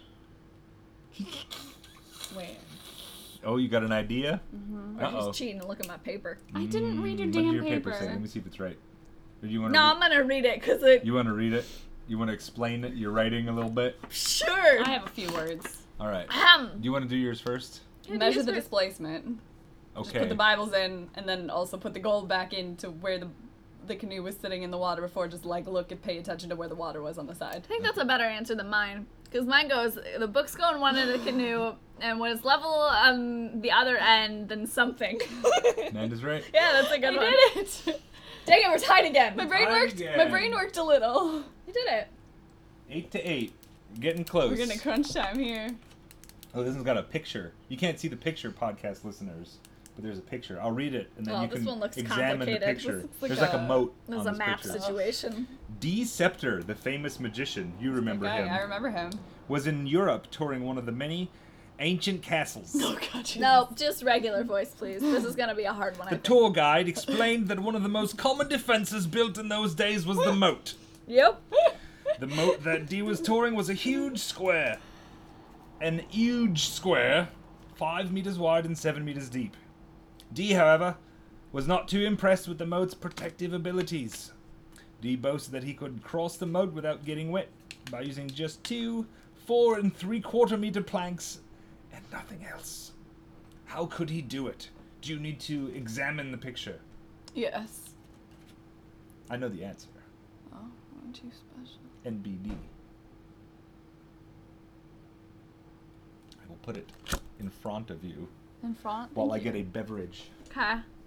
Speaker 4: Wait.
Speaker 1: Oh, you got an idea?
Speaker 4: Mm-hmm.
Speaker 3: Or
Speaker 1: Uh-oh.
Speaker 3: just cheating and look at my paper.
Speaker 4: I didn't read your
Speaker 1: Mm,
Speaker 4: damn
Speaker 1: what did your
Speaker 4: paper.
Speaker 1: paper say? Let me see if it's right. Or do you want
Speaker 3: No,
Speaker 1: to?
Speaker 3: I'm gonna read it because it.
Speaker 1: You want to read it? You want to explain it? Your writing a little bit.
Speaker 3: Sure.
Speaker 4: I have a few words.
Speaker 1: All right.
Speaker 3: Ahem.
Speaker 1: Do you want to do yours first?
Speaker 3: Yeah, do
Speaker 4: Measure
Speaker 3: yours
Speaker 4: the
Speaker 3: first.
Speaker 4: displacement. Just
Speaker 1: Okay.
Speaker 4: put the Bibles in, and then also put the gold back into where the the canoe was sitting in the water before. Just like look and pay attention to where the water was on the side.
Speaker 3: I think that's a better answer than mine. Because mine goes, the books go in one end of the canoe, and when it's level on the other end, then something.
Speaker 1: Amanda's right.
Speaker 3: Yeah, that's a good
Speaker 4: I
Speaker 3: one.
Speaker 4: did it.
Speaker 3: Dang it, we're tied again.
Speaker 4: My brain
Speaker 1: Tied
Speaker 4: worked. My
Speaker 1: again.
Speaker 4: brain worked a little.
Speaker 3: You did it.
Speaker 1: Eight to eight. Getting close.
Speaker 4: We're gonna crunch time here.
Speaker 1: Oh, this one's got a picture. You can't see the picture, podcast listeners, but there's a picture. I'll read it, and then
Speaker 3: Well,
Speaker 1: you
Speaker 3: this
Speaker 1: can
Speaker 3: one looks
Speaker 1: examine the
Speaker 3: complicated.
Speaker 1: picture.
Speaker 4: This looks like
Speaker 1: there's like a,
Speaker 4: a-
Speaker 1: moat
Speaker 3: There's
Speaker 1: on
Speaker 3: a
Speaker 1: this
Speaker 3: map
Speaker 1: picture.
Speaker 3: situation.
Speaker 1: Deceptor, the famous magician, you remember
Speaker 4: Okay,
Speaker 1: him,
Speaker 4: I remember him.
Speaker 1: was in Europe touring one of the many ancient castles.
Speaker 4: Oh god. Jesus.
Speaker 3: No, just regular voice, please. This is gonna be a hard one. I
Speaker 1: The
Speaker 3: think.
Speaker 1: tour guide explained that one of the most common defenses built in those days was the moat,
Speaker 3: Yep.
Speaker 1: The moat that Dee was touring was a huge square. An huge square, five meters wide and seven meters deep. Dee, however, was not too impressed with the moat's protective abilities. Dee boasted that he could cross the moat without getting wet by using just two, four, and three-quarter meter planks and nothing else. How could he do it? Do you need to examine the picture?
Speaker 4: Yes.
Speaker 1: I know the answer.
Speaker 4: Oh, aren't you special?
Speaker 1: N B D. I will put it in front of you
Speaker 4: In front?
Speaker 1: while I
Speaker 4: Thank
Speaker 1: get
Speaker 4: you.
Speaker 1: a beverage.
Speaker 3: Okay.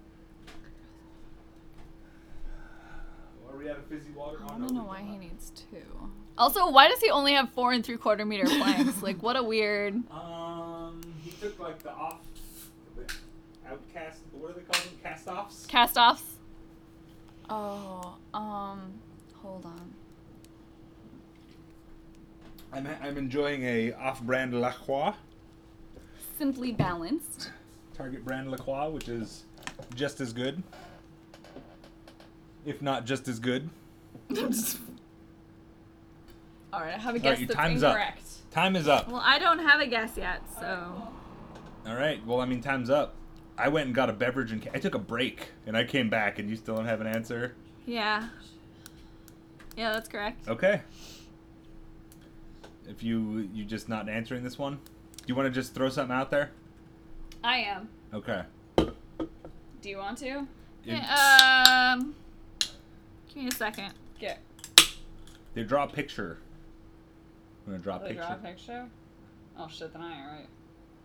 Speaker 1: Are we out of fizzy water?
Speaker 4: I don't know why he needs two. Also, why does he only have four and three quarter meter planks? Like, what a weird.
Speaker 1: Um, he took like the off, the outcast. What are they called? Them? Cast-offs.
Speaker 4: Cast offs? Oh, um, hold on.
Speaker 1: I'm I'm enjoying a off-brand La Croix,
Speaker 4: Simply Balanced.
Speaker 1: Target brand La Croix, which is just as good, if not just as good.
Speaker 4: Alright, I have a
Speaker 1: All
Speaker 4: guess
Speaker 1: right, your
Speaker 4: that's
Speaker 1: time's up.
Speaker 4: incorrect.
Speaker 1: Time is up.
Speaker 3: Well, I don't have a guess yet, so.
Speaker 1: All right. Well, I mean, time's up. I went and got a beverage and ca- I took a break, and I came back, and you still don't have an answer.
Speaker 3: Yeah. Yeah, that's correct.
Speaker 1: Okay. If you you just not answering this one, do you want to just throw something out there?
Speaker 4: I am.
Speaker 1: Okay.
Speaker 4: Do you want to?
Speaker 3: Yeah, um. Give me a second.
Speaker 4: Get.
Speaker 1: They draw a picture. I'm gonna draw a
Speaker 4: They
Speaker 1: picture.
Speaker 4: draw a picture? Oh shit, then I ain't right.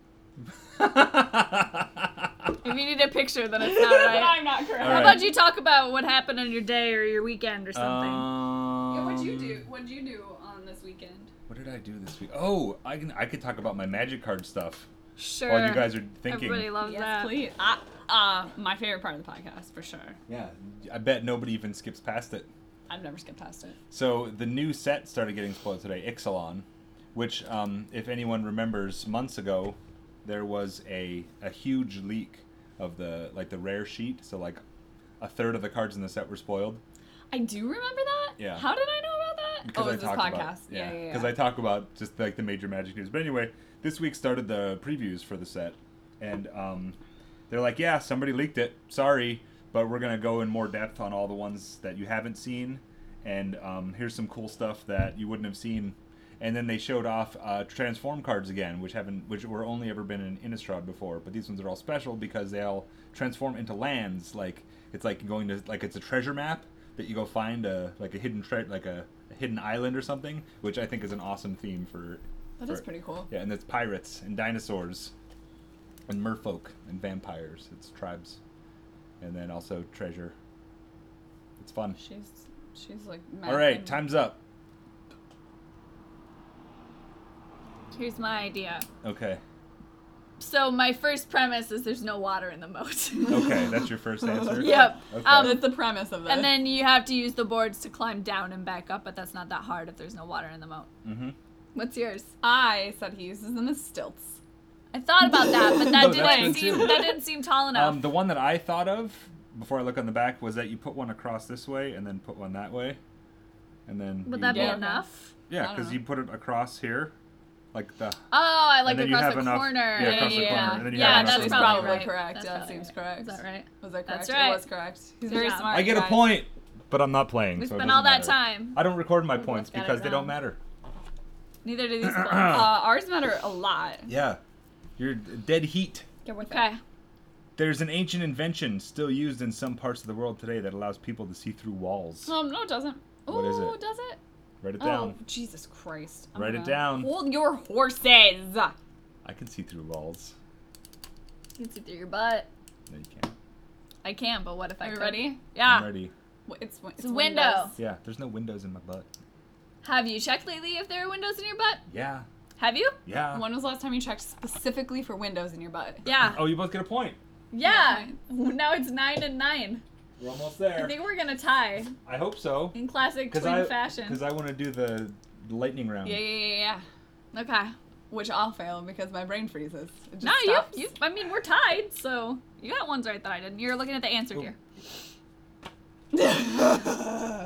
Speaker 3: If you need a picture, then it's not right.
Speaker 4: I'm not correct.
Speaker 1: All
Speaker 3: How
Speaker 1: right.
Speaker 3: about you talk about what happened on your day or your weekend or something?
Speaker 1: Um,
Speaker 4: Yeah, what'd you do? What'd you do on this weekend?
Speaker 1: What did I do this week? Oh, I can I could talk about my magic card stuff
Speaker 3: Sure.
Speaker 1: while you guys are thinking.
Speaker 3: Everybody loves that.
Speaker 4: please. Uh, uh, my favorite part of the podcast, for sure.
Speaker 1: Yeah, I bet nobody even skips past it.
Speaker 4: I've never skipped past it.
Speaker 1: So the new set started getting spoiled today, Ixalan, which, um, if anyone remembers, months ago, there was a a huge leak of the like the rare sheet. So like a third of the cards in the set were spoiled.
Speaker 4: I do remember that.
Speaker 1: Yeah.
Speaker 4: How did I know about that?
Speaker 1: Because
Speaker 4: oh,
Speaker 1: I
Speaker 4: it's this
Speaker 1: talked
Speaker 4: podcast.
Speaker 1: about
Speaker 4: yeah, yeah, yeah.
Speaker 1: Because I talk about just like the major Magic news. But anyway, this week started the previews for the set, and um, they're like, yeah, somebody leaked it. Sorry, but we're gonna go in more depth on all the ones that you haven't seen, and um, here's some cool stuff that you wouldn't have seen. And then they showed off uh, transform cards again, which haven't, which were only ever been in Innistrad before. But these ones are all special because they all transform into lands. Like it's like going to like it's a treasure map that you go find a like a hidden tre- like a, a hidden island or something, which I think is an awesome theme for.
Speaker 4: That
Speaker 1: for,
Speaker 4: is pretty cool.
Speaker 1: Yeah, and it's pirates and dinosaurs, and merfolk and vampires. It's tribes, and then also treasure. It's fun.
Speaker 4: She's she's like.
Speaker 1: All right,
Speaker 4: mapping-
Speaker 1: time's up.
Speaker 3: Here's my idea.
Speaker 1: Okay.
Speaker 3: So my first premise is there's no water in the moat.
Speaker 1: Okay, that's your first answer.
Speaker 3: Yep.
Speaker 1: Okay.
Speaker 3: Um,
Speaker 4: That's the premise of this.
Speaker 3: And then you have to use the boards to climb down and back up, but that's not that hard if there's no water in the moat.
Speaker 1: Mm-hmm.
Speaker 3: What's yours?
Speaker 4: I said he uses them as stilts.
Speaker 3: I thought about that, but that
Speaker 1: No, that's
Speaker 3: didn't
Speaker 1: good
Speaker 3: seem
Speaker 1: too.
Speaker 3: that didn't seem tall enough.
Speaker 1: Um, the one that I thought of before I look on the back was that you put one across this way and then put one that way, and then.
Speaker 3: Would
Speaker 1: you-
Speaker 3: that be
Speaker 4: Yeah.
Speaker 3: enough?
Speaker 1: Yeah,
Speaker 4: I don't
Speaker 1: because
Speaker 4: know.
Speaker 1: you put it across here, like the.
Speaker 3: Oh, I like
Speaker 1: And then you
Speaker 3: across
Speaker 1: have
Speaker 3: the
Speaker 1: enough-
Speaker 3: corner.
Speaker 1: yeah, across the
Speaker 3: yeah,
Speaker 1: corner,
Speaker 3: yeah.
Speaker 1: and then you
Speaker 3: yeah,
Speaker 1: have enough
Speaker 3: that's
Speaker 1: room.
Speaker 3: probably,
Speaker 4: Probably
Speaker 3: right.
Speaker 4: correct.
Speaker 3: That's
Speaker 4: That
Speaker 3: probably
Speaker 4: seems
Speaker 3: right.
Speaker 4: correct.
Speaker 3: Is that right?
Speaker 4: Was that correct?
Speaker 3: That's right.
Speaker 4: It was correct. He's
Speaker 3: Good
Speaker 4: very
Speaker 3: job.
Speaker 4: smart.
Speaker 1: I get a
Speaker 4: guys.
Speaker 1: point, but I'm not playing.
Speaker 3: We
Speaker 1: so it
Speaker 3: spent all that
Speaker 1: doesn't matter.
Speaker 3: time.
Speaker 1: I don't record my
Speaker 3: We
Speaker 1: points
Speaker 3: both got it
Speaker 1: because they don't
Speaker 3: wrong.
Speaker 1: matter.
Speaker 3: Neither do these points.
Speaker 4: Uh, ours matter a lot.
Speaker 1: Yeah, you're dead heat.
Speaker 4: Get with
Speaker 3: Okay.
Speaker 1: There's an ancient invention still used in some parts of the world today that allows people to see through walls.
Speaker 4: Um, no, it doesn't.
Speaker 1: What is
Speaker 4: Ooh,
Speaker 1: it?
Speaker 4: does it?
Speaker 1: Write it
Speaker 4: Oh,
Speaker 1: down.
Speaker 4: Jesus Christ. I'm
Speaker 1: Write it
Speaker 4: gonna-
Speaker 1: down.
Speaker 4: Hold your horses.
Speaker 1: I can see through walls.
Speaker 3: You can see through your butt.
Speaker 1: No, you can't.
Speaker 3: I can, but what if I
Speaker 4: Are you
Speaker 3: could?
Speaker 4: ready?
Speaker 1: I'm
Speaker 3: Yeah.
Speaker 1: ready.
Speaker 4: W- It's, it's,
Speaker 3: It's a window.
Speaker 1: Yeah, there's no windows in my butt.
Speaker 3: Have you checked lately if there are windows in your butt?
Speaker 1: Yeah,
Speaker 3: Have you?
Speaker 1: yeah.
Speaker 4: When was the last time you checked specifically for windows in your butt?
Speaker 3: Yeah.
Speaker 1: Oh, you both get a point.
Speaker 3: Yeah. Now it's nine and nine.
Speaker 1: We're almost
Speaker 3: I
Speaker 1: there.
Speaker 3: think we're gonna tie
Speaker 1: I hope so.
Speaker 3: in classic
Speaker 1: Because
Speaker 3: twin
Speaker 1: I,
Speaker 3: fashion.
Speaker 1: Because I want to do the lightning round.
Speaker 4: Yeah, yeah, yeah, yeah.
Speaker 3: Okay.
Speaker 4: Which I'll fail because my brain freezes. It just
Speaker 3: No, you,
Speaker 4: stops.
Speaker 3: you. I mean, we're tied, so you got ones right that I didn't. You're looking at the answer
Speaker 1: Oh.
Speaker 3: here.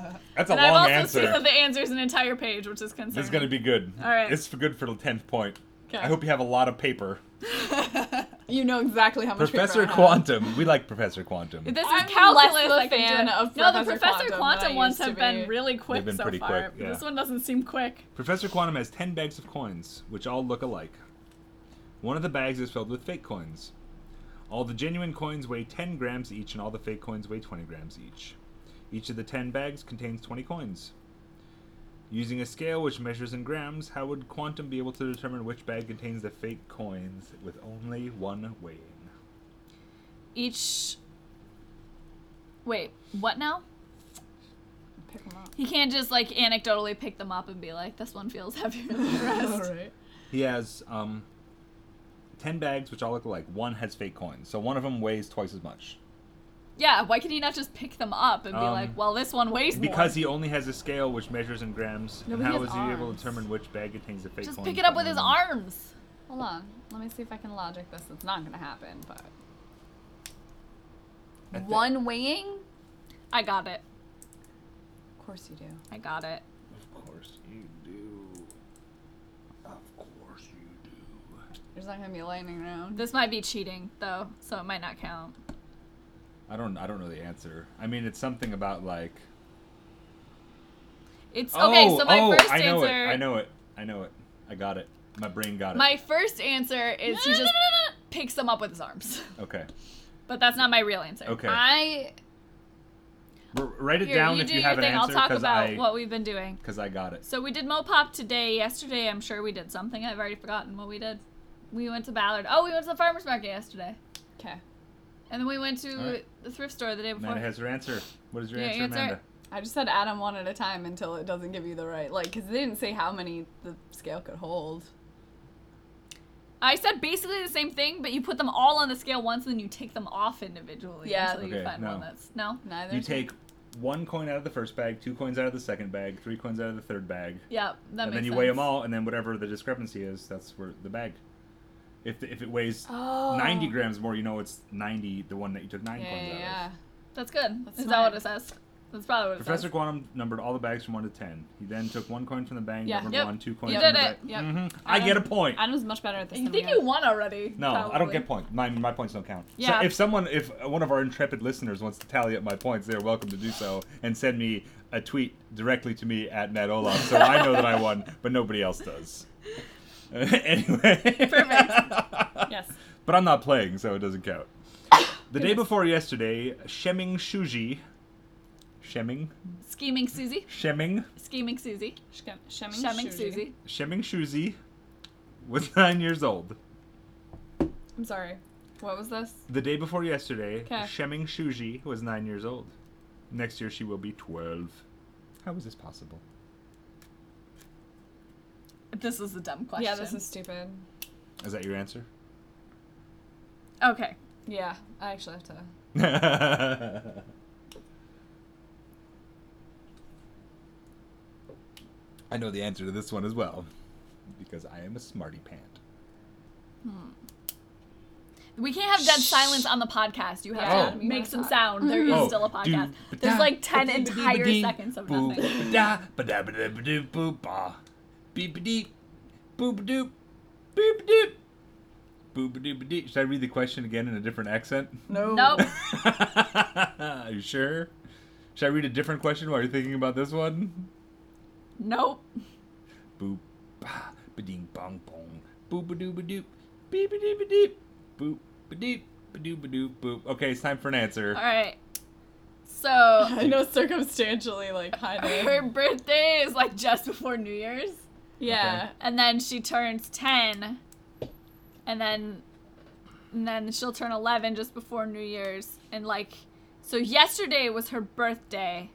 Speaker 1: That's a
Speaker 3: And I've
Speaker 1: long
Speaker 3: also
Speaker 1: answer.
Speaker 3: seen that the answer is an entire page, which is concerning.
Speaker 1: This is gonna be good.
Speaker 3: All right.
Speaker 1: It's for good for the tenth point.
Speaker 4: Okay.
Speaker 1: I hope you have a lot of paper.
Speaker 4: You know exactly how much
Speaker 1: Professor
Speaker 4: paper I have.
Speaker 1: Quantum. We like Professor Quantum.
Speaker 3: This is
Speaker 4: I'm
Speaker 3: calculus.
Speaker 4: less of a
Speaker 3: I can
Speaker 4: fan
Speaker 3: do it.
Speaker 4: of
Speaker 3: no, the
Speaker 4: Professor
Speaker 3: Professor
Speaker 4: Quantum
Speaker 3: Quantum,
Speaker 4: than I
Speaker 3: ones
Speaker 4: used to
Speaker 3: have been
Speaker 4: be.
Speaker 3: really quick
Speaker 1: been
Speaker 3: so
Speaker 1: pretty
Speaker 3: far.
Speaker 1: quick, yeah.
Speaker 3: This one doesn't seem quick.
Speaker 1: Professor Quantum has ten bags of coins, which all look alike. One of the bags is filled with fake coins. All the genuine coins weigh ten grams each, and all the fake coins weigh twenty grams each. Each of the ten bags contains twenty coins. Using a scale which measures in grams, how would Quantum be able to determine which bag contains the fake coins with only one weighing?
Speaker 3: Each. Wait, what now?
Speaker 4: Pick them up.
Speaker 3: He can't just like anecdotally pick them up and be like, "This one feels heavier than the rest."
Speaker 4: Alright.
Speaker 1: He has um, ten bags, which all look alike. One has fake coins, so one of them weighs twice as much.
Speaker 3: Yeah, why can he not just pick them up and be
Speaker 1: Um,
Speaker 3: like, "Well, this one weighs more"?
Speaker 1: Because he only has a scale which measures in grams.
Speaker 4: No,
Speaker 1: and
Speaker 4: but he
Speaker 1: how
Speaker 4: has
Speaker 1: is he able to
Speaker 4: arms.
Speaker 1: determine which bag contains the fake
Speaker 3: Just
Speaker 1: coins?
Speaker 3: pick it up
Speaker 1: but
Speaker 3: with his
Speaker 1: only one?
Speaker 3: arms.
Speaker 4: Hold on. Let me see if I can logic this. It's not gonna happen, but
Speaker 1: I thi-
Speaker 4: one weighing?
Speaker 3: I got it.
Speaker 4: Of course you do.
Speaker 3: I got it.
Speaker 1: Of course you do. Of course you do.
Speaker 4: There's not gonna be a lightning round.
Speaker 3: This might be cheating though, so it might not count.
Speaker 1: I don't. I don't know the answer. I mean, it's something about like.
Speaker 3: It's
Speaker 1: Oh,
Speaker 3: okay. So my
Speaker 1: oh,
Speaker 3: first
Speaker 1: I know
Speaker 3: answer.
Speaker 1: it. I know it. I know it. I got it. My brain got it.
Speaker 3: My first answer is he just picks them up with his arms,
Speaker 1: Okay.
Speaker 3: but that's not my real answer.
Speaker 1: Okay.
Speaker 4: I
Speaker 1: R- write it
Speaker 3: Here,
Speaker 1: down
Speaker 3: you
Speaker 1: if
Speaker 3: do
Speaker 1: you
Speaker 3: your
Speaker 1: have an
Speaker 3: thing. I'll
Speaker 1: answer,
Speaker 3: talk
Speaker 1: because
Speaker 3: about
Speaker 1: I
Speaker 3: what we've been doing.
Speaker 1: because I got it.
Speaker 3: So we did Mopop today. Yesterday, I'm sure we did something. I've already forgotten what we did. We went to Ballard. Oh, we went to the farmer's market yesterday.
Speaker 4: okay.
Speaker 3: And then we went to
Speaker 1: All right.
Speaker 3: the thrift store the day before.
Speaker 1: Amanda has her answer. What is your
Speaker 3: Yeah,
Speaker 1: answer,
Speaker 3: answer.
Speaker 1: Amanda?
Speaker 4: I just said add them one at a time until it doesn't give you the right, like, because they didn't say how many the scale could hold.
Speaker 3: I said basically the same thing, but you put them all on the scale once, and then you take them off individually
Speaker 4: Yeah.
Speaker 3: until you
Speaker 1: Okay,
Speaker 3: find
Speaker 1: no.
Speaker 3: one that's no.
Speaker 4: Neither.
Speaker 1: You take one coin out of the first bag, two coins out of the second bag, three coins out of the third bag,
Speaker 3: Yeah, that
Speaker 1: and
Speaker 3: makes
Speaker 1: then you
Speaker 3: sense.
Speaker 1: weigh them all, and then whatever the discrepancy is, that's where the bag. If if it weighs
Speaker 4: Oh.
Speaker 1: ninety grams more, you know it's ninety, the one that you took nine
Speaker 4: Yeah,
Speaker 1: coins
Speaker 4: yeah,
Speaker 1: out
Speaker 4: yeah.
Speaker 1: of.
Speaker 3: That's good.
Speaker 4: That's
Speaker 3: Is that
Speaker 4: smart.
Speaker 3: what it says? That's probably what it
Speaker 1: Professor
Speaker 3: says.
Speaker 1: Quantum numbered all the bags from one to ten. He then took one coin from the bag,
Speaker 4: Yeah.
Speaker 1: numbered
Speaker 3: Yep.
Speaker 1: one, two coins
Speaker 3: You
Speaker 1: from
Speaker 3: did
Speaker 1: the
Speaker 3: it.
Speaker 1: bag.
Speaker 4: Yep.
Speaker 1: Mhm. I get a point.
Speaker 4: Adam's much better at this
Speaker 3: You
Speaker 4: than
Speaker 3: think
Speaker 4: me
Speaker 3: you
Speaker 4: are.
Speaker 3: won already?
Speaker 1: No, I don't
Speaker 3: probably.
Speaker 1: get points. My my points don't count.
Speaker 3: Yeah.
Speaker 1: So if someone, if one of our intrepid listeners wants to tally up my points, they're welcome to do so and send me a tweet directly to me at Matt Olaf, so I know that I won, but nobody else does. Anyway.
Speaker 3: Perfect.
Speaker 4: Yes.
Speaker 1: But I'm not playing, so it doesn't count. The day before yesterday, Shemming Shuji. Shemming?
Speaker 3: Scheming Susie.
Speaker 1: Shemming?
Speaker 3: Scheming Susie.
Speaker 4: Shem- Shemming,
Speaker 3: Shemming
Speaker 4: Shuji.
Speaker 3: Susie.
Speaker 1: Shemming Shuzi was nine years old.
Speaker 4: I'm sorry. What was this?
Speaker 1: The day before yesterday,
Speaker 4: 'Kay.
Speaker 1: Shemming Shuji was nine years old. Next year she will be twelve. How is this possible?
Speaker 3: This is a dumb question.
Speaker 4: Yeah, this is stupid.
Speaker 1: Is that your answer?
Speaker 3: Okay.
Speaker 4: Yeah, I actually have to.
Speaker 1: I know the answer to this one as well, because I am a smarty pant.
Speaker 3: We can't have dead silence on the podcast. You have
Speaker 1: Oh.
Speaker 3: to make some sound. There is
Speaker 1: Oh,
Speaker 3: still a podcast.
Speaker 1: do-
Speaker 3: There's
Speaker 1: ba-da,
Speaker 3: like ten
Speaker 1: ba-dee,
Speaker 3: entire
Speaker 1: ba-dee,
Speaker 3: seconds of
Speaker 1: boo,
Speaker 3: nothing.
Speaker 1: ba-da, ba-da, ba-da, ba-doo, boo, ba. Beep-a-deep, boop-a-doop, boop-a-doop, boop-a-doop-a-dee. Should I read the question again in a different accent?
Speaker 4: No.
Speaker 3: Nope.
Speaker 1: Are you sure? Should I read a different question while you're thinking about this one?
Speaker 3: Nope.
Speaker 1: Boop, ba, ba-ding, bong, bong, boop-a-doop-a-doop, beep-a-doop-a-doop, boop, ba-doop, ba-doop, ba-doop, boop. Okay, it's time for an answer.
Speaker 3: All right. So
Speaker 4: I know circumstantially, like,
Speaker 3: her
Speaker 4: hiding.
Speaker 3: birthday is like just before New Year's,
Speaker 4: Yeah.
Speaker 3: and then she turns ten, and then and then she'll turn eleven just before New Year's, and like so yesterday was her birthday,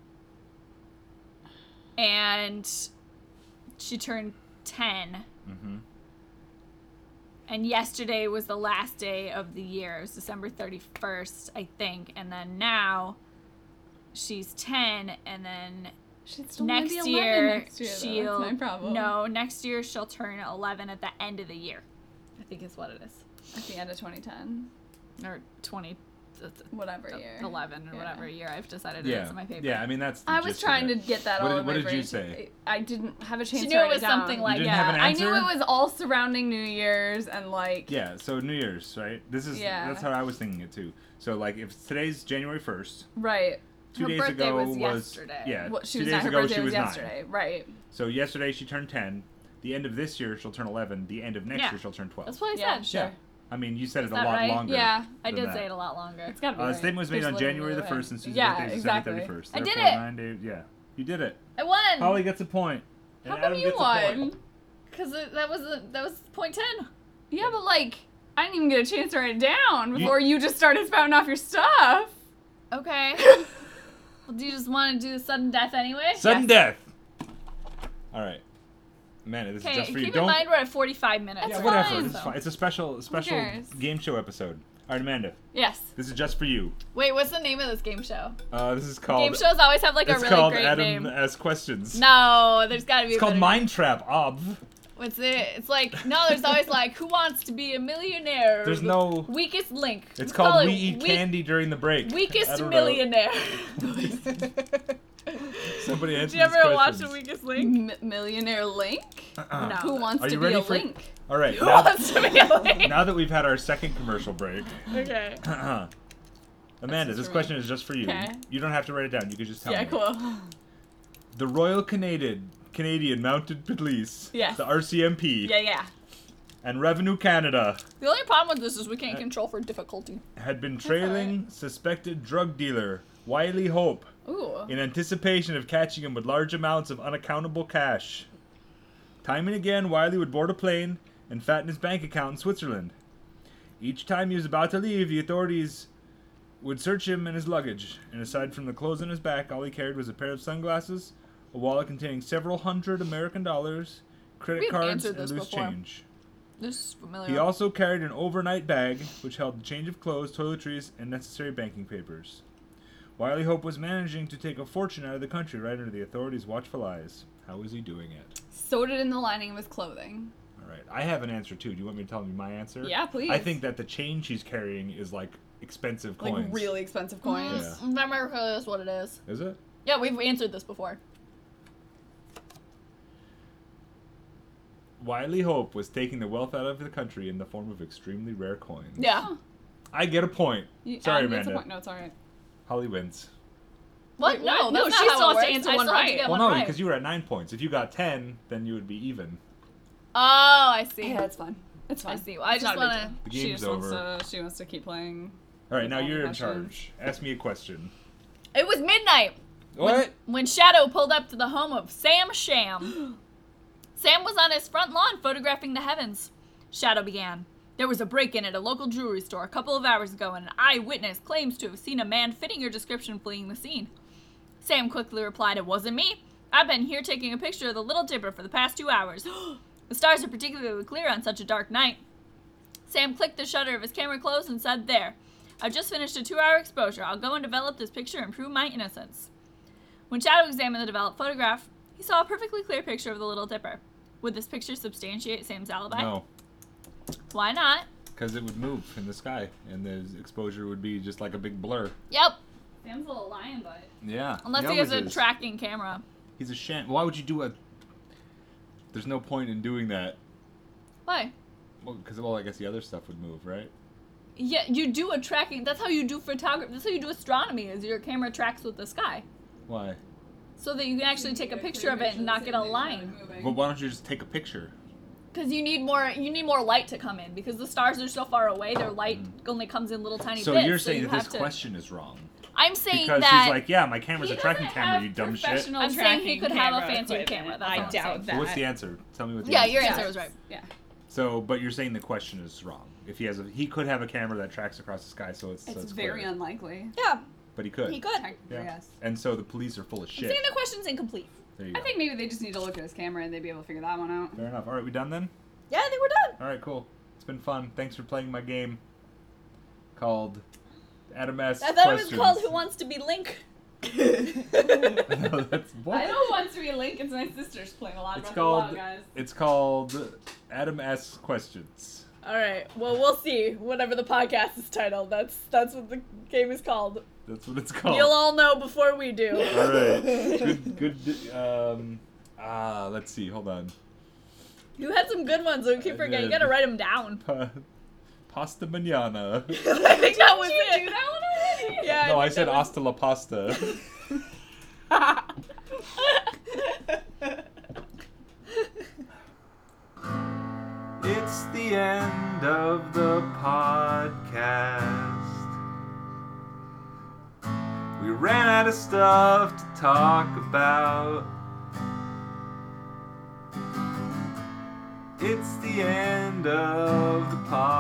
Speaker 3: and she turned ten.
Speaker 1: Mm-hmm.
Speaker 3: And yesterday was the last day of the year. It was December thirty-first, I think. And then now she's ten, and then
Speaker 4: She'd still
Speaker 3: next
Speaker 4: be eleven
Speaker 3: year,
Speaker 4: next year, though.
Speaker 3: she'll
Speaker 4: That's my problem.
Speaker 3: No, next year she'll turn eleven at the end of the year. I think is what it is.
Speaker 4: At the end of twenty ten.
Speaker 3: Or twenty
Speaker 4: Whatever year.
Speaker 3: eleven or
Speaker 4: Yeah.
Speaker 3: whatever year I've decided it
Speaker 1: Yeah.
Speaker 3: is in my paper.
Speaker 1: Yeah, I mean that's. The
Speaker 4: I was
Speaker 1: gist of
Speaker 4: trying to
Speaker 1: it.
Speaker 4: get that
Speaker 1: What
Speaker 4: all
Speaker 1: did-
Speaker 4: in
Speaker 1: what
Speaker 4: my
Speaker 1: did you
Speaker 4: brain.
Speaker 1: say?
Speaker 4: I I didn't have a chance
Speaker 3: She
Speaker 4: to
Speaker 3: knew it
Speaker 4: write
Speaker 3: was
Speaker 4: it down.
Speaker 3: something
Speaker 1: You
Speaker 3: like
Speaker 1: didn't
Speaker 3: yeah.
Speaker 1: have an
Speaker 4: I knew it
Speaker 1: answer?
Speaker 4: was all surrounding New Year's and like
Speaker 1: Yeah, so New Year's, right? This is
Speaker 4: Yeah.
Speaker 1: that's how I was thinking it too. So like if today's January first,
Speaker 4: right.
Speaker 1: two
Speaker 4: her
Speaker 1: days
Speaker 4: birthday
Speaker 1: ago
Speaker 4: was,
Speaker 1: was
Speaker 4: yesterday.
Speaker 1: yeah,
Speaker 4: Well, she
Speaker 1: two
Speaker 4: was
Speaker 1: days
Speaker 4: not, her
Speaker 1: ago
Speaker 4: birthday
Speaker 1: she
Speaker 4: was
Speaker 1: was nine.
Speaker 4: yesterday. Right.
Speaker 1: So yesterday she turned ten. The end of this year she'll turn eleven. The end of next
Speaker 3: Yeah.
Speaker 1: year she'll turn twelve.
Speaker 3: That's what I
Speaker 4: Yeah,
Speaker 3: said.
Speaker 4: sure.
Speaker 1: Yeah. I mean, you said
Speaker 3: Is
Speaker 1: it a
Speaker 3: that
Speaker 1: lot
Speaker 3: right?
Speaker 1: longer.
Speaker 4: Yeah,
Speaker 3: I
Speaker 1: than
Speaker 3: did
Speaker 1: that.
Speaker 3: say it a lot longer.
Speaker 4: It's gotta be
Speaker 1: Uh, the
Speaker 4: right.
Speaker 1: statement was made
Speaker 3: There's
Speaker 1: on January the
Speaker 3: literally no
Speaker 1: first, and Susan's
Speaker 4: Yeah,
Speaker 1: birthday is
Speaker 4: exactly.
Speaker 1: December thirty-first.
Speaker 3: I did
Speaker 1: Therefore,
Speaker 3: it.
Speaker 1: Nine days. Yeah, you did it.
Speaker 3: I won.
Speaker 1: Holly gets a point. And
Speaker 4: How come
Speaker 1: Adam
Speaker 4: you
Speaker 1: gets a point.
Speaker 4: won?
Speaker 3: Because that was a, that was point ten.
Speaker 4: Yeah, but like I didn't even get a chance to write it down before you, just started spouting off your stuff.
Speaker 3: Okay. Well, do you just want to do the sudden death anyway?
Speaker 1: Sudden
Speaker 4: Yes.
Speaker 1: death. All right, Amanda, this
Speaker 3: Okay,
Speaker 1: is just for you.
Speaker 3: keep
Speaker 1: Don't.
Speaker 3: in mind we're at forty-five minutes.
Speaker 1: yeah,
Speaker 4: That's
Speaker 1: whatever.
Speaker 4: fine.
Speaker 1: This is fine. It's a special, special
Speaker 4: cares?
Speaker 1: game show episode. All right, Amanda,
Speaker 4: Yes.
Speaker 1: this is just for you.
Speaker 3: Wait, what's the name of this game show?
Speaker 1: Uh, this is called.
Speaker 3: Game shows always have like a
Speaker 1: it's
Speaker 3: really
Speaker 1: called
Speaker 3: great
Speaker 1: Adam
Speaker 3: name.
Speaker 1: Asks Questions.
Speaker 3: No, there's got to be.
Speaker 1: It's
Speaker 3: a
Speaker 1: called
Speaker 3: better
Speaker 1: Mind Trap. Ob.
Speaker 3: name. What's it? It's like no, there's always like who wants to be a millionaire?
Speaker 1: There's no.
Speaker 3: Weakest link.
Speaker 1: It's
Speaker 3: Let's
Speaker 1: called
Speaker 3: call
Speaker 1: We
Speaker 3: it
Speaker 1: Eat
Speaker 3: Weak-
Speaker 1: Candy During the Break. I
Speaker 3: Weakest
Speaker 1: don't know.
Speaker 3: millionaire.
Speaker 1: Somebody answer
Speaker 3: Did you
Speaker 1: these
Speaker 3: ever watch
Speaker 1: questions.
Speaker 3: The Weakest Link?
Speaker 4: M- millionaire Link?
Speaker 1: Uh-uh.
Speaker 3: No.
Speaker 4: Who wants
Speaker 1: Are
Speaker 4: to
Speaker 1: you
Speaker 4: be
Speaker 1: ready
Speaker 4: a
Speaker 1: for-
Speaker 4: Link?
Speaker 1: All right.
Speaker 3: Who
Speaker 1: Now,
Speaker 3: wants to be a link?
Speaker 1: now that we've had our second commercial break,
Speaker 3: Okay.
Speaker 1: Amanda,
Speaker 4: just
Speaker 1: this
Speaker 4: for me.
Speaker 1: question is just for you.
Speaker 4: Okay.
Speaker 1: You don't have to write it down. You can just tell
Speaker 4: Yeah,
Speaker 1: me.
Speaker 4: cool.
Speaker 1: The Royal Canadian Canadian Mounted Police,
Speaker 4: Yes.
Speaker 1: the R C M P,
Speaker 3: Yeah, yeah.
Speaker 1: and Revenue Canada
Speaker 3: The only problem with this is we can't
Speaker 1: Uh,
Speaker 3: control for difficulty.
Speaker 1: had been trailing suspected drug dealer Wiley Hope
Speaker 3: Ooh.
Speaker 1: in anticipation of catching him with large amounts of unaccountable cash. Time and again, Wiley would board a plane and fatten his bank account in Switzerland. Each time he was about to leave, the authorities would search him and his luggage, and aside from the clothes on his back, all he carried was a pair of sunglasses, a wallet containing several hundred American dollars, credit
Speaker 3: We've
Speaker 1: cards,
Speaker 3: answered
Speaker 1: and
Speaker 3: this
Speaker 1: loose
Speaker 3: before.
Speaker 1: change.
Speaker 3: This is familiar.
Speaker 1: He also carried an overnight bag, which held a change of clothes, toiletries, and necessary banking papers. Wiley Hope was managing to take a fortune out of the country right under the authorities' watchful eyes. How was he doing it?
Speaker 4: Sewed it in the lining of his clothing.
Speaker 1: All right, I have an answer too. Do you want me to tell you my answer?
Speaker 4: Yeah, please.
Speaker 1: I think that the change he's carrying is like expensive
Speaker 4: Like
Speaker 1: coins.
Speaker 4: really expensive coins.
Speaker 1: Yeah.
Speaker 3: Mm, America is what it is.
Speaker 1: Is it?
Speaker 3: Yeah, we've answered this before.
Speaker 1: Wiley Hope was taking the wealth out of the country in the form of extremely rare coins.
Speaker 3: Yeah.
Speaker 1: I get a point.
Speaker 4: You-
Speaker 1: Sorry,
Speaker 4: Adam gets a
Speaker 1: Amanda.
Speaker 4: point. No, it's alright.
Speaker 1: Holly wins.
Speaker 3: What?
Speaker 4: Wait,
Speaker 3: no,
Speaker 4: what?
Speaker 3: that's
Speaker 4: No,
Speaker 3: not
Speaker 4: she
Speaker 3: how
Speaker 4: still
Speaker 3: it
Speaker 4: has to
Speaker 3: works.
Speaker 4: answer
Speaker 3: I
Speaker 4: one
Speaker 3: still have to
Speaker 4: right.
Speaker 3: get
Speaker 1: Well,
Speaker 3: one
Speaker 1: no,
Speaker 3: right.
Speaker 1: because you were at nine points. If you got ten, then you would be even.
Speaker 3: Oh, I see.
Speaker 4: Yeah, it's fine. It's
Speaker 3: I
Speaker 4: fine.
Speaker 3: see. Well, I
Speaker 4: It's
Speaker 3: just
Speaker 4: not a big
Speaker 3: want to.
Speaker 4: deal.
Speaker 1: The
Speaker 4: She
Speaker 1: game's
Speaker 4: just
Speaker 1: over.
Speaker 4: wants to. She wants to keep playing.
Speaker 1: All right,
Speaker 4: With
Speaker 1: now
Speaker 4: all the
Speaker 1: you're in
Speaker 4: questions.
Speaker 1: charge. Ask me a question.
Speaker 3: It was midnight
Speaker 1: What?
Speaker 3: when Shadow pulled up to the home of Sam Sham. Sam was on his front lawn photographing the heavens. Shadow began. There was a break-in at a local jewelry store a couple of hours ago, and an eyewitness claims to have seen a man fitting your description fleeing the scene. Sam quickly replied, "It wasn't me. I've been here taking a picture of the Little Dipper for the past two hours. The stars are particularly clear on such a dark night." Sam clicked the shutter of his camera closed and said, "There. I've just finished a two-hour exposure. I'll go and develop this picture and prove my innocence." When Shadow examined the developed photograph, he saw a perfectly clear picture of the Little Dipper. Would this picture substantiate Sam's alibi?
Speaker 1: No,
Speaker 3: Why not?
Speaker 1: because it would move in the sky, and the exposure would be just like a big blur.
Speaker 3: Yep.
Speaker 4: Sam's a little lion butt.
Speaker 1: Yeah.
Speaker 3: Unless he, has a tracking camera.
Speaker 1: He's a sham. Why would you do a? There's no point in doing that.
Speaker 3: Why?
Speaker 1: Well, because well, I guess the other stuff would move, right?
Speaker 3: Yeah, you do a tracking. That's how you do photography. That's how you do astronomy. Is your camera tracks with the sky,
Speaker 1: Why?
Speaker 3: so that you can actually take a picture of it and not get a line.
Speaker 1: But why don't you just take a picture?
Speaker 3: Because you need more. You need more light to come in. Because the stars are so far away, their light only comes in little tiny
Speaker 1: So
Speaker 3: bits.
Speaker 1: you're saying
Speaker 3: you
Speaker 1: that this
Speaker 3: have to,
Speaker 1: question is wrong
Speaker 3: I'm saying
Speaker 1: because
Speaker 3: that.
Speaker 1: she's like, yeah, my camera's
Speaker 4: He
Speaker 1: a tracking
Speaker 4: doesn't
Speaker 1: camera,
Speaker 4: have
Speaker 1: you dumb shit.
Speaker 4: professional
Speaker 3: I'm saying he
Speaker 4: tracking
Speaker 3: could have a
Speaker 4: camera
Speaker 3: fancier
Speaker 4: equipment.
Speaker 3: camera, that's
Speaker 4: I
Speaker 3: all I'm
Speaker 4: doubt
Speaker 3: saying.
Speaker 4: that.
Speaker 1: So what's the answer? Tell me what the
Speaker 3: Yeah,
Speaker 1: answer
Speaker 3: your
Speaker 1: is.
Speaker 3: answer was right.
Speaker 4: Yeah.
Speaker 1: So, but you're saying the question is wrong. If he has a, he could have a camera that tracks across the sky, so it's so
Speaker 4: It's,
Speaker 1: it's
Speaker 4: very
Speaker 1: clear.
Speaker 4: unlikely.
Speaker 3: Yeah,
Speaker 1: But he could.
Speaker 3: he could.
Speaker 4: Technically,
Speaker 1: Yeah.
Speaker 4: yes.
Speaker 1: And so the police are full of
Speaker 3: I'm
Speaker 1: shit.
Speaker 3: saying the question's incomplete.
Speaker 1: There you
Speaker 4: I
Speaker 1: go.
Speaker 4: think maybe they just need to look at his camera and they'd be able to figure that one out.
Speaker 1: Fair enough. All right, we done then?
Speaker 3: Yeah, I think we're done.
Speaker 1: All right, cool. It's been fun. Thanks for playing my game called Adam Asks
Speaker 3: I thought
Speaker 1: Questions.
Speaker 3: it was called Who Wants to Be Link.
Speaker 1: No, that's what?
Speaker 4: I know Wants to Be Link. It's my sister's playing a lot
Speaker 1: It's
Speaker 4: of
Speaker 1: called.
Speaker 4: Wild, guys.
Speaker 1: It's called Adam Asks Questions.
Speaker 3: All right. Well, we'll see. Whatever the podcast is titled, that's that's what the game is called.
Speaker 1: That's what it's called.
Speaker 3: You'll all know before we do.
Speaker 1: All right. Good. Good. Um. Ah. Let's see. Hold on.
Speaker 3: You had some good ones. So we keep
Speaker 1: I
Speaker 3: forgetting. You
Speaker 1: did.
Speaker 3: gotta write them down.
Speaker 1: Pa- pasta manana.
Speaker 3: I think that was
Speaker 4: you
Speaker 3: it.
Speaker 4: do that one already?
Speaker 3: Yeah.
Speaker 1: No, I
Speaker 3: think
Speaker 1: said
Speaker 3: that was-
Speaker 1: hasta la pasta. It's the end of the podcast. We ran out of stuff to talk about. It's the end of the podcast.